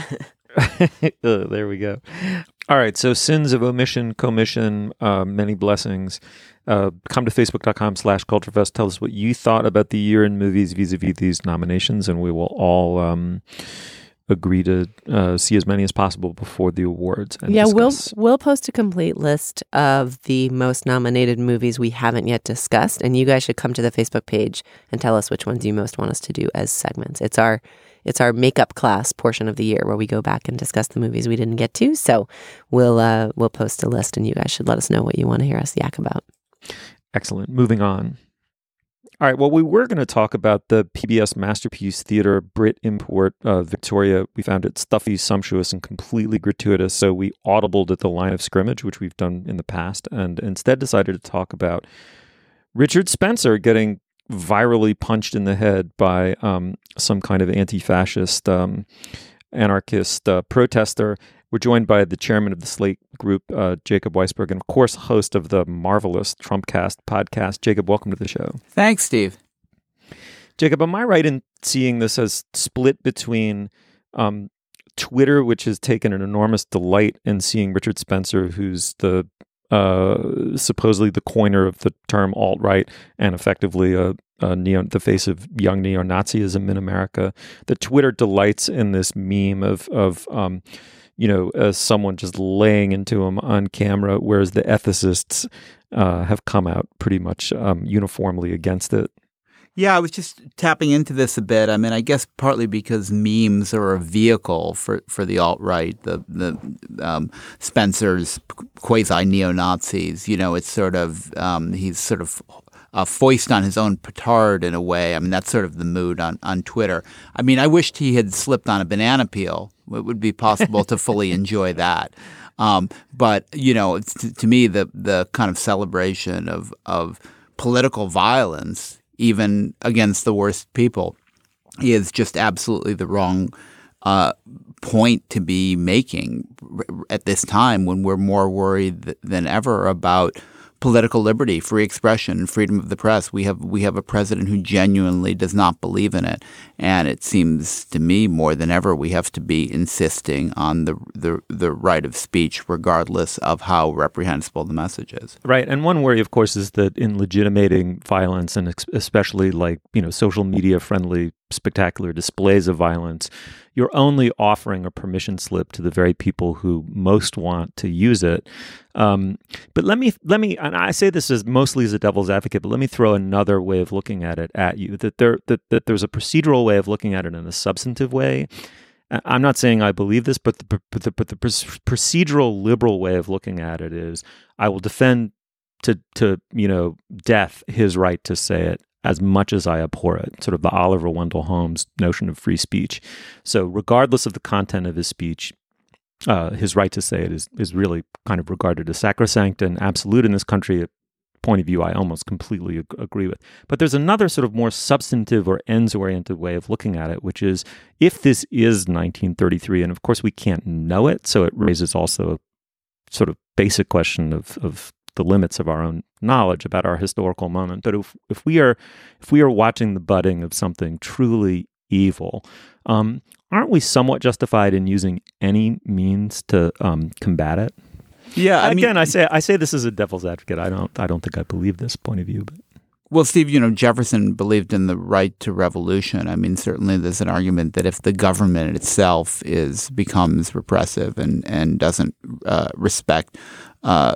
Uh, there we go. All right. So sins of omission, commission, uh, many blessings. Uh, come to facebook.com slash culturefest. Tell us what you thought about the year in movies vis-a-vis these nominations, and we will all um, agree to uh, see as many as possible before the awards. And yeah, discuss. we'll we'll post a complete list of the most nominated movies we haven't yet discussed, and you guys should come to the Facebook page and tell us which ones you most want us to do as segments. It's our it's our makeup class portion of the year where we go back and discuss the movies we didn't get to. So we'll uh, we'll post a list, and you guys should let us know what you want to hear us yak about. Excellent. Moving on. All right, well, we were going to talk about the P B S Masterpiece Theater Brit import, uh, Victoria. We found it stuffy, sumptuous, and completely gratuitous, so we audibled at the line of scrimmage, which we've done in the past, and instead decided to talk about Richard Spencer getting virally punched in the head by um, some kind of anti-fascist, um, anarchist uh, protester. We're joined by the chairman of the Slate Group, uh, Jacob Weisberg, and of course, host of the marvelous Trumpcast podcast. Jacob, welcome to the show. Thanks, Steve. Jacob, am I right in seeing this as split between um, Twitter, which has taken an enormous delight in seeing Richard Spencer, who's the uh, supposedly the coiner of the term alt-right and effectively a, a neo, the face of young neo-Nazism in America, that Twitter delights in this meme of of um, you know, as someone just laying into him on camera, whereas the ethicists uh, have come out pretty much um, uniformly against it. Yeah, I was just tapping into this a bit. I mean, I guess partly because memes are a vehicle for, for the alt-right, the the um, Spencer's quasi-neo-Nazis. You know, it's sort of um, he's sort of uh, foist on his own petard in a way. I mean, that's sort of the mood on, on Twitter. I mean, I wished he had slipped on a banana peel. It would be possible to fully enjoy that. Um, but, you know, to, to me, the the kind of celebration of of political violence, even against the worst people, is just absolutely the wrong uh, point to be making at this time when we're more worried th- than ever about political liberty, free expression, freedom of the press. We have we have a president who genuinely does not believe in it, and it seems to me more than ever we have to be insisting on the the, the right of speech, regardless of how reprehensible the message is. Right, and one worry, of course, is that in legitimating violence, and especially like you know social media friendly spectacular displays of violence, you're only offering a permission slip to the very people who most want to use it. Um, but let me, let me, and I say this as mostly as a devil's advocate, but let me throw another way of looking at it at you, that there, that, that there's a procedural way of looking at it and a substantive way. I'm not saying I believe this, but the, but the, but the procedural liberal way of looking at it is I will defend to, to, you know, death his right to say it, as much as I abhor it, sort of the Oliver Wendell Holmes notion of free speech. So regardless of the content of his speech, uh, his right to say it is is really kind of regarded as sacrosanct and absolute in this country, a point of view I almost completely ag- agree with. But there's another sort of more substantive or ends-oriented way of looking at it, which is if this is nineteen thirty-three, and of course we can't know it, so it raises also a sort of basic question of of the limits of our own knowledge about our historical moment. But if if we are if we are watching the budding of something truly evil, um, aren't we somewhat justified in using any means to um, combat it? Yeah, I again, mean, I say I say this as a devil's advocate. I don't I don't think I believe this point of view, but. Well, Steve, you know, Jefferson believed in the right to revolution. I mean, certainly there's an argument that if the government itself is becomes repressive and and doesn't uh, respect uh,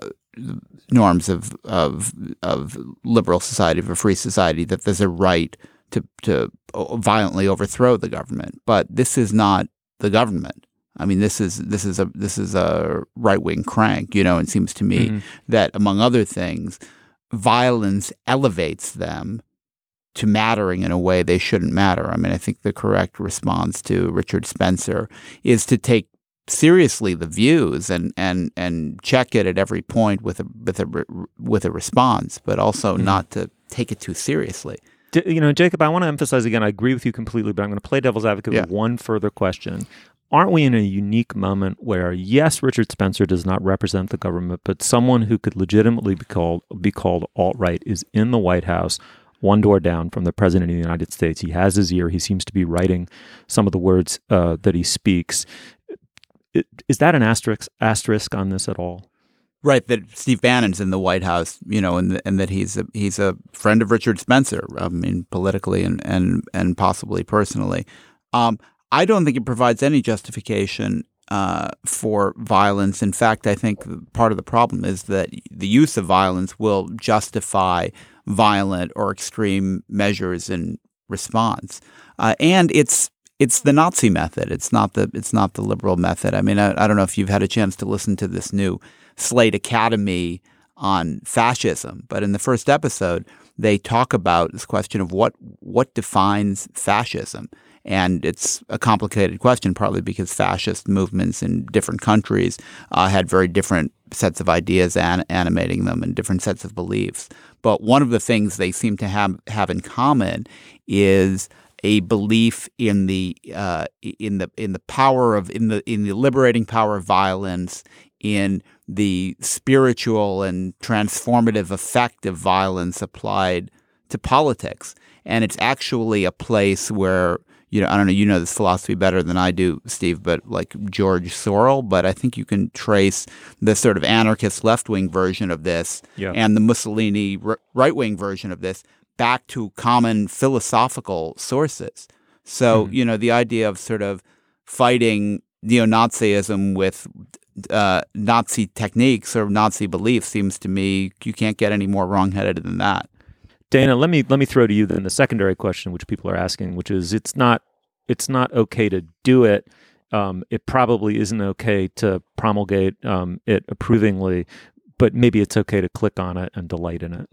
norms of of of liberal society, of a free society, that there's a right to to violently overthrow the government. But this is not the government. I mean, this is this is a this is a right wing crank. You know, it seems to me mm-hmm. that among other things, violence elevates them to mattering in a way they shouldn't matter. I mean, I think the correct response to Richard Spencer is to take seriously the views and and and check it at every point with a with a with a response, but also mm-hmm. not to take it too seriously. You know, Jacob, I want to emphasize again, I agree with you completely, but I'm going to play devil's advocate yeah. with one further question. Aren't we in a unique moment where, yes, Richard Spencer does not represent the government, but someone who could legitimately be called be called alt-right is in the White House, one door down from the President of the United States. He has his ear. He seems to be writing some of the words uh, that he speaks. Is that an asterisk asterisk on this at all? Right, that Steve Bannon's in the White House, you know, and and that he's a, he's a friend of Richard Spencer. I mean, politically and and and possibly personally. Um, I don't think it provides any justification uh, for violence. In fact, I think part of the problem is that the use of violence will justify violent or extreme measures in response, uh, and it's it's the Nazi method. It's not the it's not the liberal method. I mean, I, I don't know if you've had a chance to listen to this new Slate Academy on fascism, but in the first episode, they talk about this question of what what defines fascism. And it's a complicated question, partly because fascist movements in different countries uh, had very different sets of ideas an- animating them and different sets of beliefs. But one of the things they seem to have, have in common is a belief in the uh, in the in the power of in the in the liberating power of violence, in the spiritual and transformative effect of violence applied to politics. And it's actually a place where, you know, I don't know, you know this philosophy better than I do, Steve, but like George Sorel, but I think you can trace the sort of anarchist left-wing version of this yeah. and the Mussolini r- right-wing version of this back to common philosophical sources. So, mm-hmm. you know, the idea of sort of fighting neo-Nazism with uh, Nazi techniques or Nazi beliefs seems to me you can't get any more wrongheaded than that. Dana, let me let me throw to you then the secondary question, which people are asking, which is it's not it's not okay to do it. Um, it probably isn't okay to promulgate um, it approvingly, but maybe it's okay to click on it and delight in it.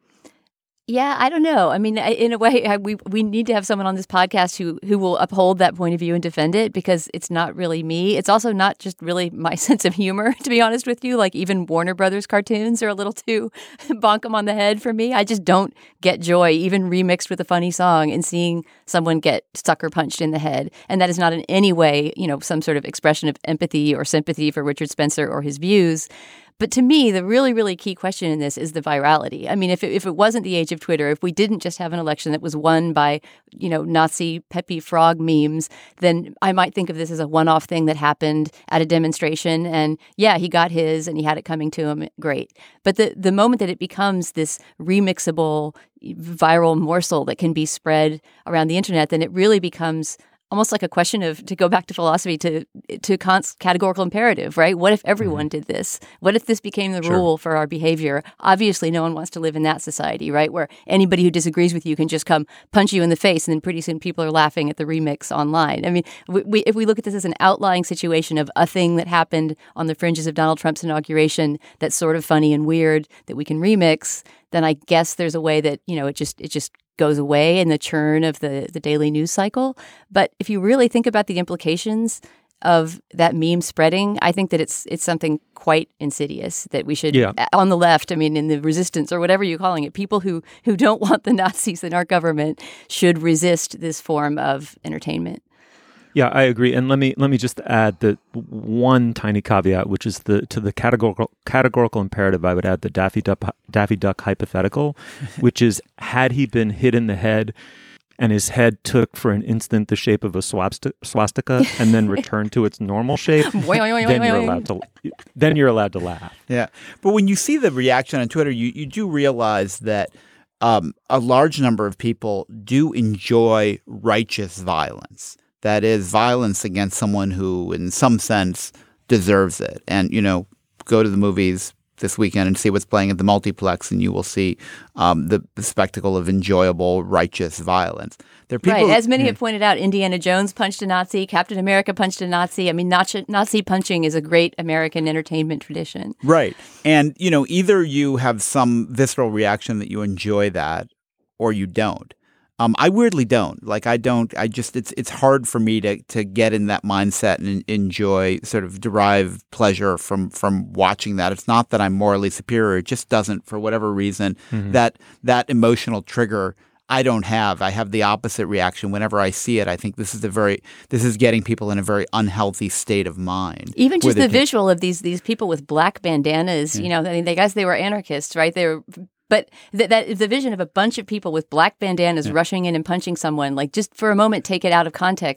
Yeah, I don't know. I mean, in a way, I, we we need to have someone on this podcast who who will uphold that point of view and defend it, because it's not really me. It's also not just really my sense of humor, to be honest with you. Like, even Warner Brothers cartoons are a little too bonk 'em on the head for me. I just don't get joy, even remixed with a funny song, in seeing someone get sucker punched in the head. And that is not in any way, you know, some sort of expression of empathy or sympathy for Richard Spencer or his views. But to me, the really, really key question in this is the virality. I mean, if it, if it wasn't the age of Twitter, if we didn't just have an election that was won by, you know, Nazi Peppy Frog memes, then I might think of this as a one-off thing that happened at a demonstration. And yeah, he got his and he had it coming to him. Great. But the, the moment that it becomes this remixable viral morsel that can be spread around the internet, then it really becomes almost like a question of, to go back to philosophy, to to Kant's categorical imperative, right? What if everyone mm-hmm. did this? What if this became the sure. rule for our behavior? Obviously, no one wants to live in that society, right? Where anybody who disagrees with you can just come punch you in the face, and then pretty soon people are laughing at the remix online. I mean, we, we, if we look at this as an outlying situation of a thing that happened on the fringes of Donald Trump's inauguration that's sort of funny and weird that we can remix, then I guess there's a way that, you know, it just it just goes away in the churn of the, the daily news cycle. But if you really think about the implications of that meme spreading, I think that it's it's something quite insidious that we should, yeah. on the left, I mean, in the resistance or whatever you're calling it, people who, who don't want the Nazis in our government should resist this form of entertainment. Yeah, I agree. And let me let me just add the one tiny caveat, which is the to the categorical categorical imperative. I would add the Daffy Duck Daffy Duck hypothetical, which is, had he been hit in the head and his head took for an instant the shape of a swastika and then returned to its normal shape, then you're allowed to then you're allowed to laugh. Yeah, but when you see the reaction on Twitter, you you do realize that um, a large number of people do enjoy righteous violence. That is, violence against someone who, in some sense, deserves it. And, you know, go to the movies this weekend and see what's playing at the multiplex, and you will see um, the, the spectacle of enjoyable, righteous violence. There are people right. As many who, have pointed out, Indiana Jones punched a Nazi, Captain America punched a Nazi. I mean, Nazi, Nazi punching is a great American entertainment tradition. Right. And, you know, either you have some visceral reaction that you enjoy that, or you don't. Um, I weirdly don't. Like, I don't, I just, it's it's hard for me to to get in that mindset and enjoy, sort of derive pleasure from from watching that. It's not that I'm morally superior. It just doesn't, for whatever reason, mm-hmm. that that emotional trigger I don't have. I have the opposite reaction. Whenever I see it, I think this is a very, this is getting people in a very unhealthy state of mind. Even just the can, visual of these these people with black bandanas, yeah. you know, I mean, they guys, they were anarchists, right? They were. But th- that the vision of a bunch of people with black bandanas yeah. rushing in and punching someone, like, just for a moment, take it out of context.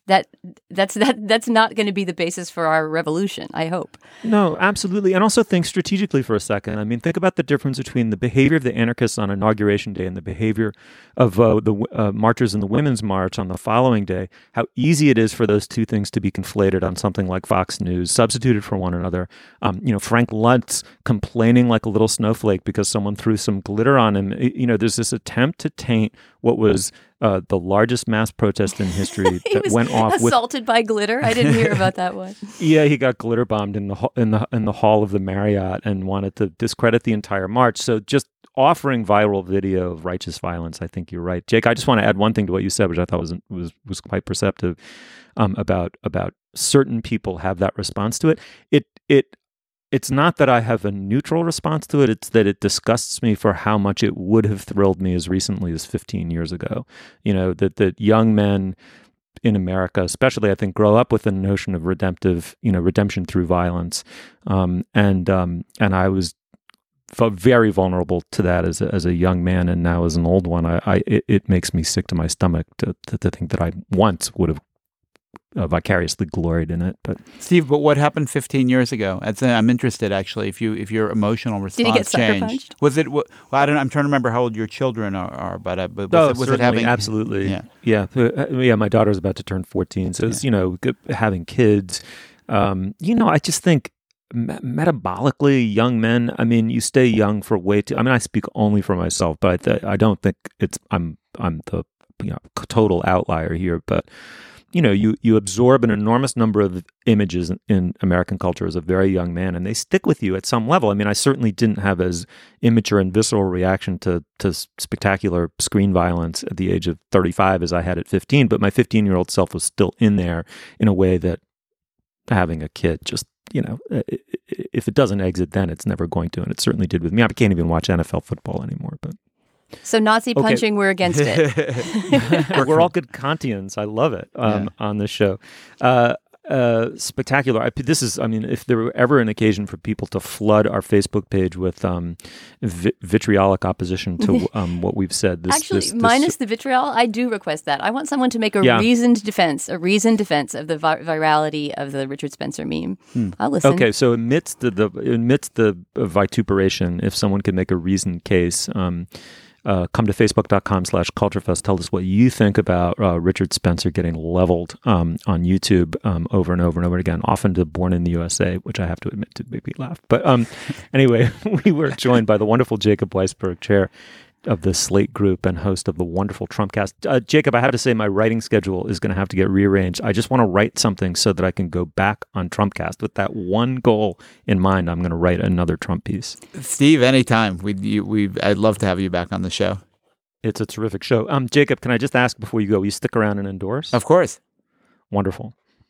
that that's that that's not going to be the basis for our revolution, I hope. No, absolutely. And also think strategically for a second. I mean, think about the difference between the behavior of the anarchists on Inauguration Day and the behavior of uh, the uh, marchers in the Women's March on the following day. How easy it is for those two things to be conflated on something like Fox News, substituted for one another. Um, you know, Frank Luntz complaining like a little snowflake because someone threw some glitter on him. You know, there's this attempt to taint what was uh, the largest mass protest in history he that was went off assaulted with, by glitter. I didn't hear about that one. Yeah, he got glitter bombed in the ho- in the in the hall of the Marriott and wanted to discredit the entire march. So just offering viral video of righteous violence, I think you're right, Jake. I just want to add one thing to what you said, which I thought was was was quite perceptive um, about about certain people have that response to it. It it. It's not that I have a neutral response to it. It's that it disgusts me for how much it would have thrilled me as recently as fifteen years ago. You know, that, that young men in America, especially, I think, grow up with the notion of redemptive, you know, redemption through violence. Um, and um, and I was felt very vulnerable to that as a, as a young man, and now as an old one, I, I it, it makes me sick to my stomach to, to, to think that I once would have Uh, vicariously gloried in it. But Steve, but what happened fifteen years ago? That's, uh, I'm interested actually. If you if your emotional response Did he get sucker changed, punched? was it? Well, I don't. I'm trying to remember how old your children are. are but uh, but was, oh, it, was it certainly, having absolutely, Yeah, yeah, uh, yeah. My daughter's about to turn fourteen, so it's, Yeah. you know, g- having kids. Um, you know, I just think me- metabolically, young men. I mean, you stay young for way too. I mean, I speak only for myself, but I, th- I don't think it's. I'm I'm the you know total outlier here, but. You know, you, you absorb an enormous number of images in, in American culture as a very young man, and they stick with you at some level. I mean, I certainly didn't have as immature and visceral reaction to to spectacular screen violence at the age of thirty-five as I had at fifteen, but my fifteen-year-old self was still in there in a way that having a kid just, you know, if it doesn't exit then, it's never going to, and it certainly did with me. I can't even watch N F L football anymore, but... So Nazi Okay. punching, we're against it. We're all good Kantians. I love it um, Yeah. on this show. Uh, uh, spectacular. I, this is, I mean, if there were ever an occasion for people to flood our Facebook page with um, vi- vitriolic opposition to um, what we've said. This, Actually, this, this, minus the vitriol, I do request that. I want someone to make a Yeah. reasoned defense, a reasoned defense of the vi- virality of the Richard Spencer meme. Hmm. I'll listen. Okay, so amidst the, the amidst the vituperation, if someone could make a reasoned case, um, Uh, come to facebook.com slash culturefest. Tell us what you think about uh, Richard Spencer getting leveled um, on YouTube um, over and over and over again, often to Born in the U S A, which I have to admit to make me laugh. But um, anyway, we were joined by the wonderful Jacob Weisberg, chair of the Slate Group and host of the wonderful Trumpcast. Uh, Jacob, I have to say my writing schedule is going to have to get rearranged. I just want to write something so that I can go back on Trumpcast. With that one goal in mind, I'm going to write another Trump piece. Steve, anytime. We you, we I'd love to have you back on the show. It's a terrific show. Um, Jacob, can I just ask before you go, will you stick around and endorse? Of course. Wonderful.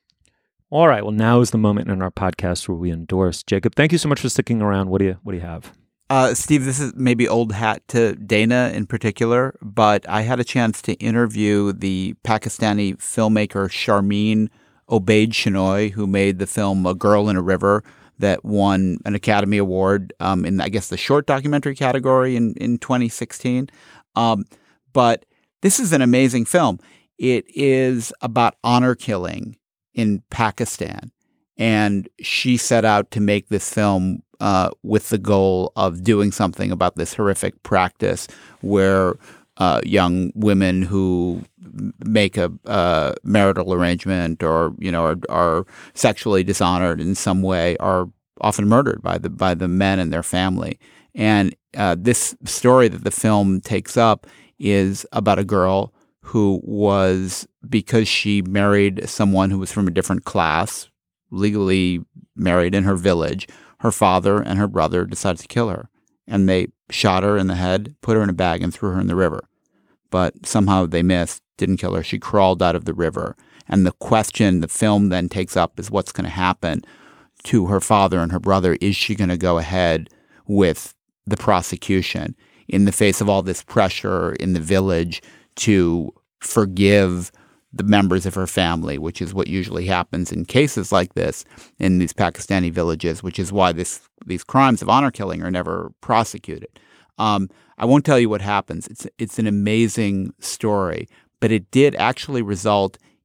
All right. Well, now is the moment in our podcast where we endorse. Jacob, thank you so much for sticking around. What do you What do you have? Uh, Steve, this is maybe old hat to Dana in particular, but I had a chance to interview the Pakistani filmmaker Sharmeen Obaid Chinoy, who made the film A Girl in a River that won an Academy Award um, in, I guess, the short documentary category in, in twenty sixteen. Um, but this is an amazing film. It is about honor killing in Pakistan. And she set out to make this film uh, with the goal of doing something about this horrific practice where uh, young women who make a uh, marital arrangement or, you know, are, are sexually dishonored in some way are often murdered by the by the men and their family. And uh, this story that the film takes up is about a girl who was, because she married someone who was from a different class, legally married in her village, her father and her brother decided to kill her. And they shot her in the head, put her in a bag, and threw her in the river. But somehow they missed, didn't kill her. She crawled out of the river. And the question the film then takes up is what's going to happen to her father and her brother. Is she going to go ahead with the prosecution in the face of all this pressure in the village to forgive the members of her family, which is what usually happens in cases like this in these Pakistani villages, which is why this these crimes of honor killing are never prosecuted. Um, I won't tell you what happens. It's it's an amazing story, but it did actually result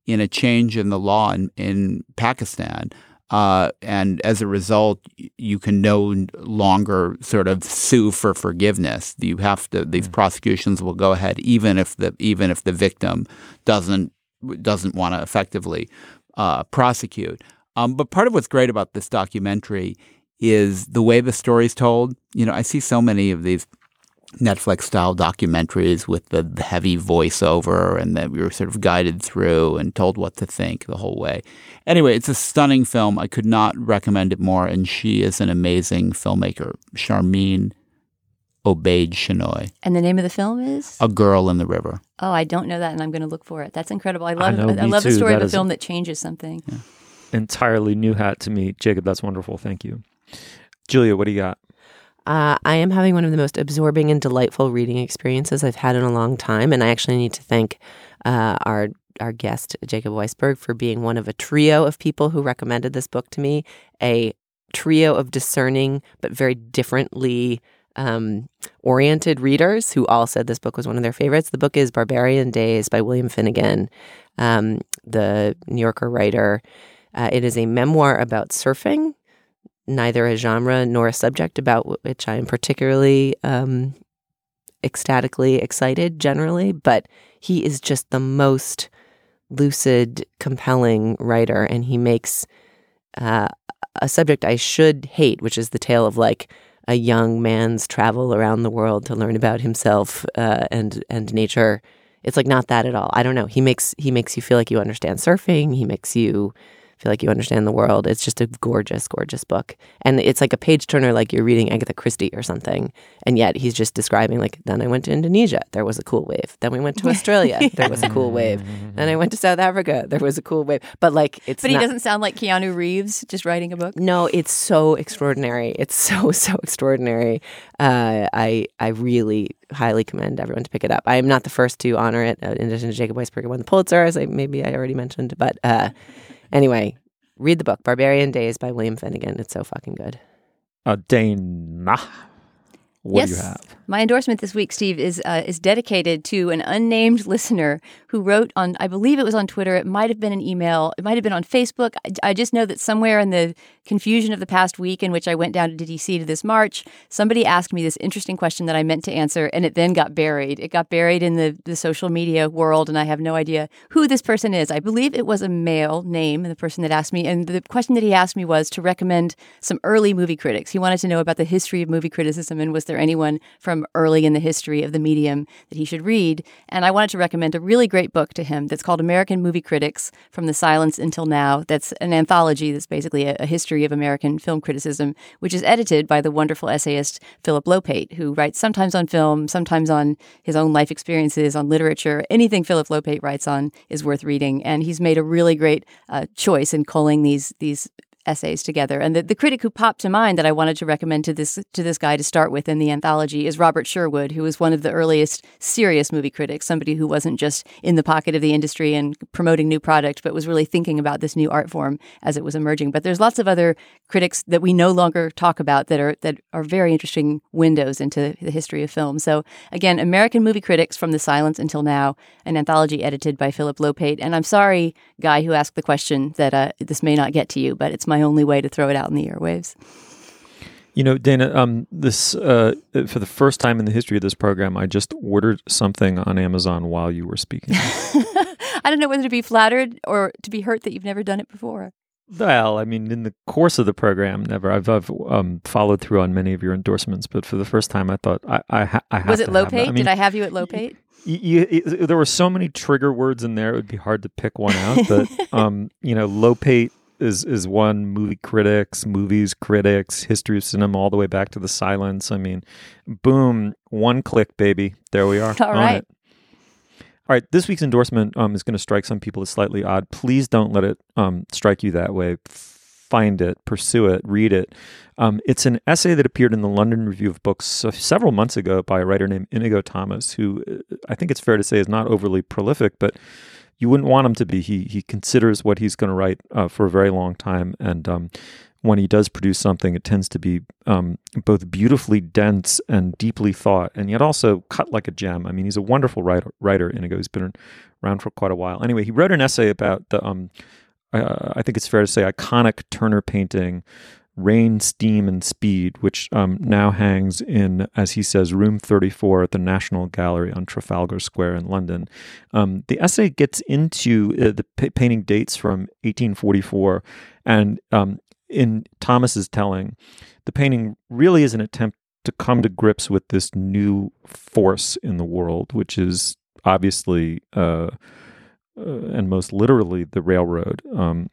in a change in the law in, in Pakistan. Uh, and as a result, you can no longer sort of sue for forgiveness. You have to; these prosecutions will go ahead even if the even if the victim doesn't doesn't want to effectively uh, prosecute. Um, but part of what's great about this documentary is the way the story's told. You know, I see so many of these Netflix-style documentaries with the, the heavy voiceover and that we were sort of guided through and told what to think the whole way. Anyway, it's a stunning film. I could not recommend it more, and she is an amazing filmmaker, Sharmeen Obaid-Chinoy. And the name of the film is? A Girl in the River. Oh, I don't know that, and I'm going to look for it. That's incredible. I love I know, I, I me love the too. story That of a is film that changes something. Yeah. Entirely new hat to me. Jacob, that's wonderful. Thank you. Julia, what do you got? Uh, I am having one of the most absorbing and delightful reading experiences I've had in a long time, and I actually need to thank uh, our our guest, Jacob Weisberg, for being one of a trio of people who recommended this book to me, a trio of discerning but very differently um, oriented readers who all said this book was one of their favorites. The book is Barbarian Days by William Finnegan, um, the New Yorker writer. Uh, it is a memoir about surfing, neither a genre nor a subject about which I am particularly um, ecstatically excited generally, but he is just the most lucid, compelling writer, and he makes uh, a subject I should hate, which is the tale of like a young man's travel around the world to learn about himself uh, and and nature. It's like not that at all. I don't know. He makes he makes you feel like you understand surfing. He makes you feel like you understand the world. It's just a gorgeous, gorgeous book. And it's like a page turner, like you're reading Agatha Christie or something. And yet he's just describing like, then I went to Indonesia, there was a cool wave. Then we went to Australia, there was a cool wave. Then I went to South Africa, there was a cool wave. But like, it's But not, he doesn't sound like Keanu Reeves just writing a book. No, it's so extraordinary. It's so, so extraordinary. Uh, I I really highly commend everyone to pick it up. I am not the first to honor it. Uh, in addition to Jacob Weisberg, who won the Pulitzer, as I, maybe I already mentioned. But uh, anyway, read the book, Barbarian Days by William Finnegan. It's so fucking good. Uh, Dana, what yes. do you have? My endorsement this week, Steve, is uh, is dedicated to an unnamed listener who wrote on, I believe it was on Twitter, it might have been an email, it might have been on Facebook. I, I just know that somewhere in the confusion of the past week in which I went down to D C to this march, somebody asked me this interesting question that I meant to answer, and it then got buried. It got buried in the, the social media world, and I have no idea who this person is. I believe it was a male name, the person that asked me, and the question that he asked me was to recommend some early movie critics. He wanted to know about the history of movie criticism, and was there anyone from early in the history of the medium that he should read. And I wanted to recommend a really great book to him that's called American Movie Critics From the Silence Until Now. That's an anthology that's basically a, a history of American film criticism, which is edited by the wonderful essayist Philip Lopate, who writes sometimes on film, sometimes on his own life experiences, on literature. Anything Philip Lopate writes on is worth reading. And he's made a really great uh, choice in culling these these essays together. And the, the critic who popped to mind that I wanted to recommend to this to this guy to start with in the anthology is Robert Sherwood, who was one of the earliest serious movie critics, somebody who wasn't just in the pocket of the industry and promoting new product, but was really thinking about this new art form as it was emerging. But there's lots of other critics that we no longer talk about that are that are very interesting windows into the history of film. So again, American Movie Critics From the Silence Until Now, an anthology edited by Philip Lopate. And I'm sorry, guy who asked the question, that uh, this may not get to you, but it's my only way to throw it out in the airwaves. You know, Dana, um, this uh, for the first time in the history of this program, I just ordered something on Amazon while you were speaking. I don't know whether to be flattered or to be hurt that you've never done it before. Well, I mean, in the course of the program, never. I've, I've um, followed through on many of your endorsements, but for the first time, I thought I, I, ha- I have Was it to have Lopate? that. I mean, Did I have you at Lopate? You, you, it, there were so many trigger words in there; it would be hard to pick one out. But um, you know, Lopate is is one, movie critics, movies critics, history of cinema, all the way back to the silence. I mean, boom, one click, baby. There we are. All on right. It. All right, this week's endorsement um, is going to strike some people as slightly odd. Please don't let it um, strike you that way. Find it, pursue it, read it. Um, it's an essay that appeared in the London Review of Books uh, several months ago by a writer named Inigo Thomas, who uh, I think it's fair to say is not overly prolific, but you wouldn't want him to be. He he considers what he's going to write uh, for a very long time. And um, when he does produce something, it tends to be um, both beautifully dense and deeply thought, and yet also cut like a gem. I mean, he's a wonderful writer, writer Inigo. He's been around for quite a while. Anyway, he wrote an essay about the, um, uh, I think it's fair to say, iconic Turner painting, Rain, Steam, and Speed, which um, now hangs in, as he says, room thirty-four at the National Gallery on Trafalgar Square in London. Um, the essay gets into uh, the p- painting dates from eighteen forty-four, and um, in Thomas's telling, the painting really is an attempt to come to grips with this new force in the world, which is obviously uh, uh, and most literally the railroad. Um,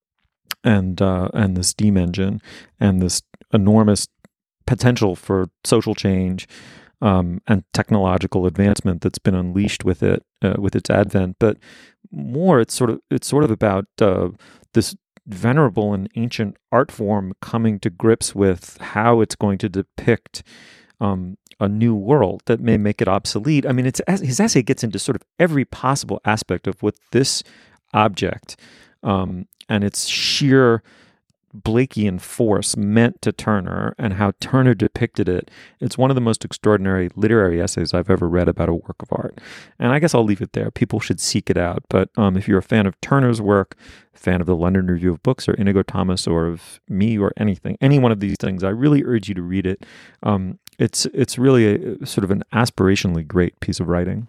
and uh, and the steam engine, and this enormous potential for social change um, and technological advancement that's been unleashed with it, uh, with its advent. But more, it's sort of it's sort of about uh, this venerable and ancient art form coming to grips with how it's going to depict um, a new world that may make it obsolete. I mean, it's his essay gets into sort of every possible aspect of what this object um, and its sheer Blakean force meant to Turner and how Turner depicted it. It's one of the most extraordinary literary essays I've ever read about a work of art. And I guess I'll leave it there. People should seek it out. But um, if you're a fan of Turner's work, a fan of the London Review of Books or Inigo Thomas or of me or anything, any one of these things, I really urge you to read it. Um, it's, it's really a, sort of an aspirationally great piece of writing.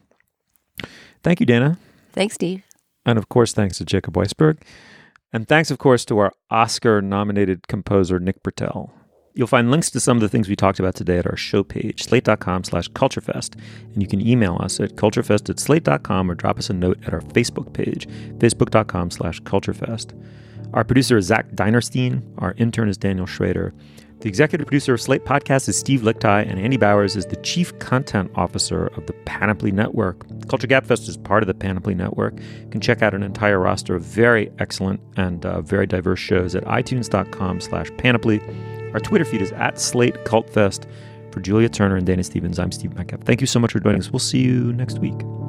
Thank you, Dana. Thanks, Steve. And of course, thanks to Jacob Weisberg. And thanks, of course, to our Oscar-nominated composer, Nick Britell. You'll find links to some of the things we talked about today at our show page, slate.com slash culturefest. And you can email us at culturefest at slate dot com or drop us a note at our Facebook page, facebook.com slash culturefest. Our producer is Zach Dinerstein. Our intern is Daniel Schrader. The executive producer of Slate Podcast is Steve Lichtai, and Andy Bowers is the chief content officer of the Panoply Network. Culture Gabfest is part of the Panoply Network. You can check out an entire roster of very excellent and uh, very diverse shows at itunes.com slash panoply. Our Twitter feed is at Slate Cultfest. For Julia Turner and Dana Stevens, I'm Steve Metcalf. Thank you so much for joining us. We'll see you next week.